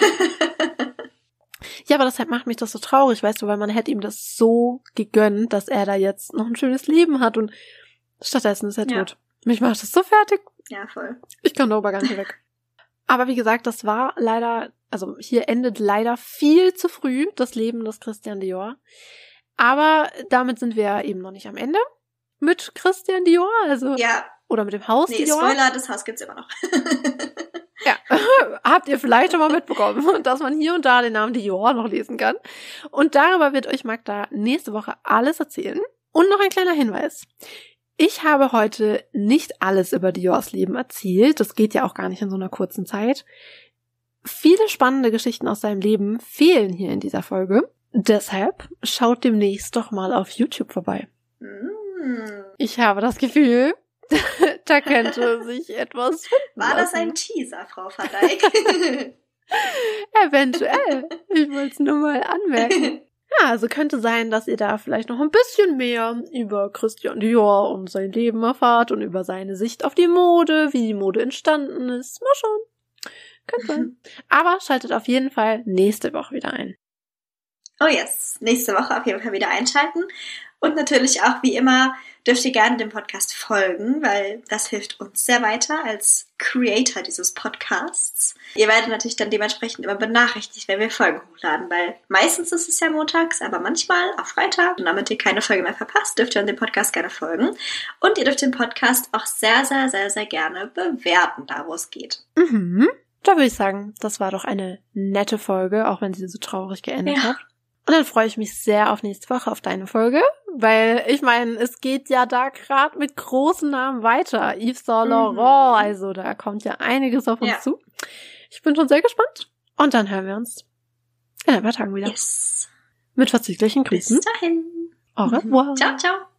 Ja, aber deshalb macht mich das so traurig, weißt du, weil man hätte ihm das so gegönnt, dass er da jetzt noch ein schönes Leben hat und stattdessen ist er ja. tot. Mich macht das so fertig. Ja, voll. Ich kann darüber gar nicht weg. Aber wie gesagt, das war leider, also hier endet leider viel zu früh das Leben des Christian Dior. Aber damit sind wir eben noch nicht am Ende mit Christian Dior, also ja. Oder mit dem Haus nee, Dior. Spoiler, das Haus gibt's immer noch. Ja, habt ihr vielleicht schon mal mitbekommen, dass man hier und da den Namen Dior noch lesen kann. Und darüber wird euch Magda nächste Woche alles erzählen. Und noch ein kleiner Hinweis. Ich habe heute nicht alles über Diors Leben erzählt. Das geht ja auch gar nicht in so einer kurzen Zeit. Viele spannende Geschichten aus seinem Leben fehlen hier in dieser Folge. Deshalb schaut demnächst doch mal auf YouTube vorbei. Mm. Ich habe das Gefühl, da könnte sich etwas finden. War das lassen. ein Teaser, Frau van Dijk? Eventuell. Ich wollte es nur mal anmerken. Ja, also könnte sein, dass ihr da vielleicht noch ein bisschen mehr über Christian Dior und sein Leben erfahrt und über seine Sicht auf die Mode, wie die Mode entstanden ist. Mal schauen. Könnte sein. Aber schaltet auf jeden Fall nächste Woche wieder ein. Oh yes, nächste Woche auf jeden Fall wieder einschalten. Und natürlich auch, wie immer, dürft ihr gerne dem Podcast folgen, weil das hilft uns sehr weiter als Creator dieses Podcasts. Ihr werdet natürlich dann dementsprechend immer benachrichtigt, wenn wir Folgen hochladen, weil meistens ist es ja montags, aber manchmal auch Freitag. Und damit ihr keine Folge mehr verpasst, dürft ihr dem Podcast gerne folgen. Und ihr dürft den Podcast auch sehr, sehr, sehr, sehr gerne bewerten, da wo es geht. Mhm. Da würde ich sagen, das war doch eine nette Folge, auch wenn sie so traurig geendet ja. hat. Und dann freue ich mich sehr auf nächste Woche, auf deine Folge, weil ich meine, es geht ja da gerade mit großen Namen weiter. Yves Saint Laurent, mhm. also da kommt ja einiges auf uns ja. zu. Ich bin schon sehr gespannt. Und dann hören wir uns in ein paar Tagen wieder. Yes. Mit verzüglichen Grüßen. Bis dahin. Au revoir. Ciao, ciao.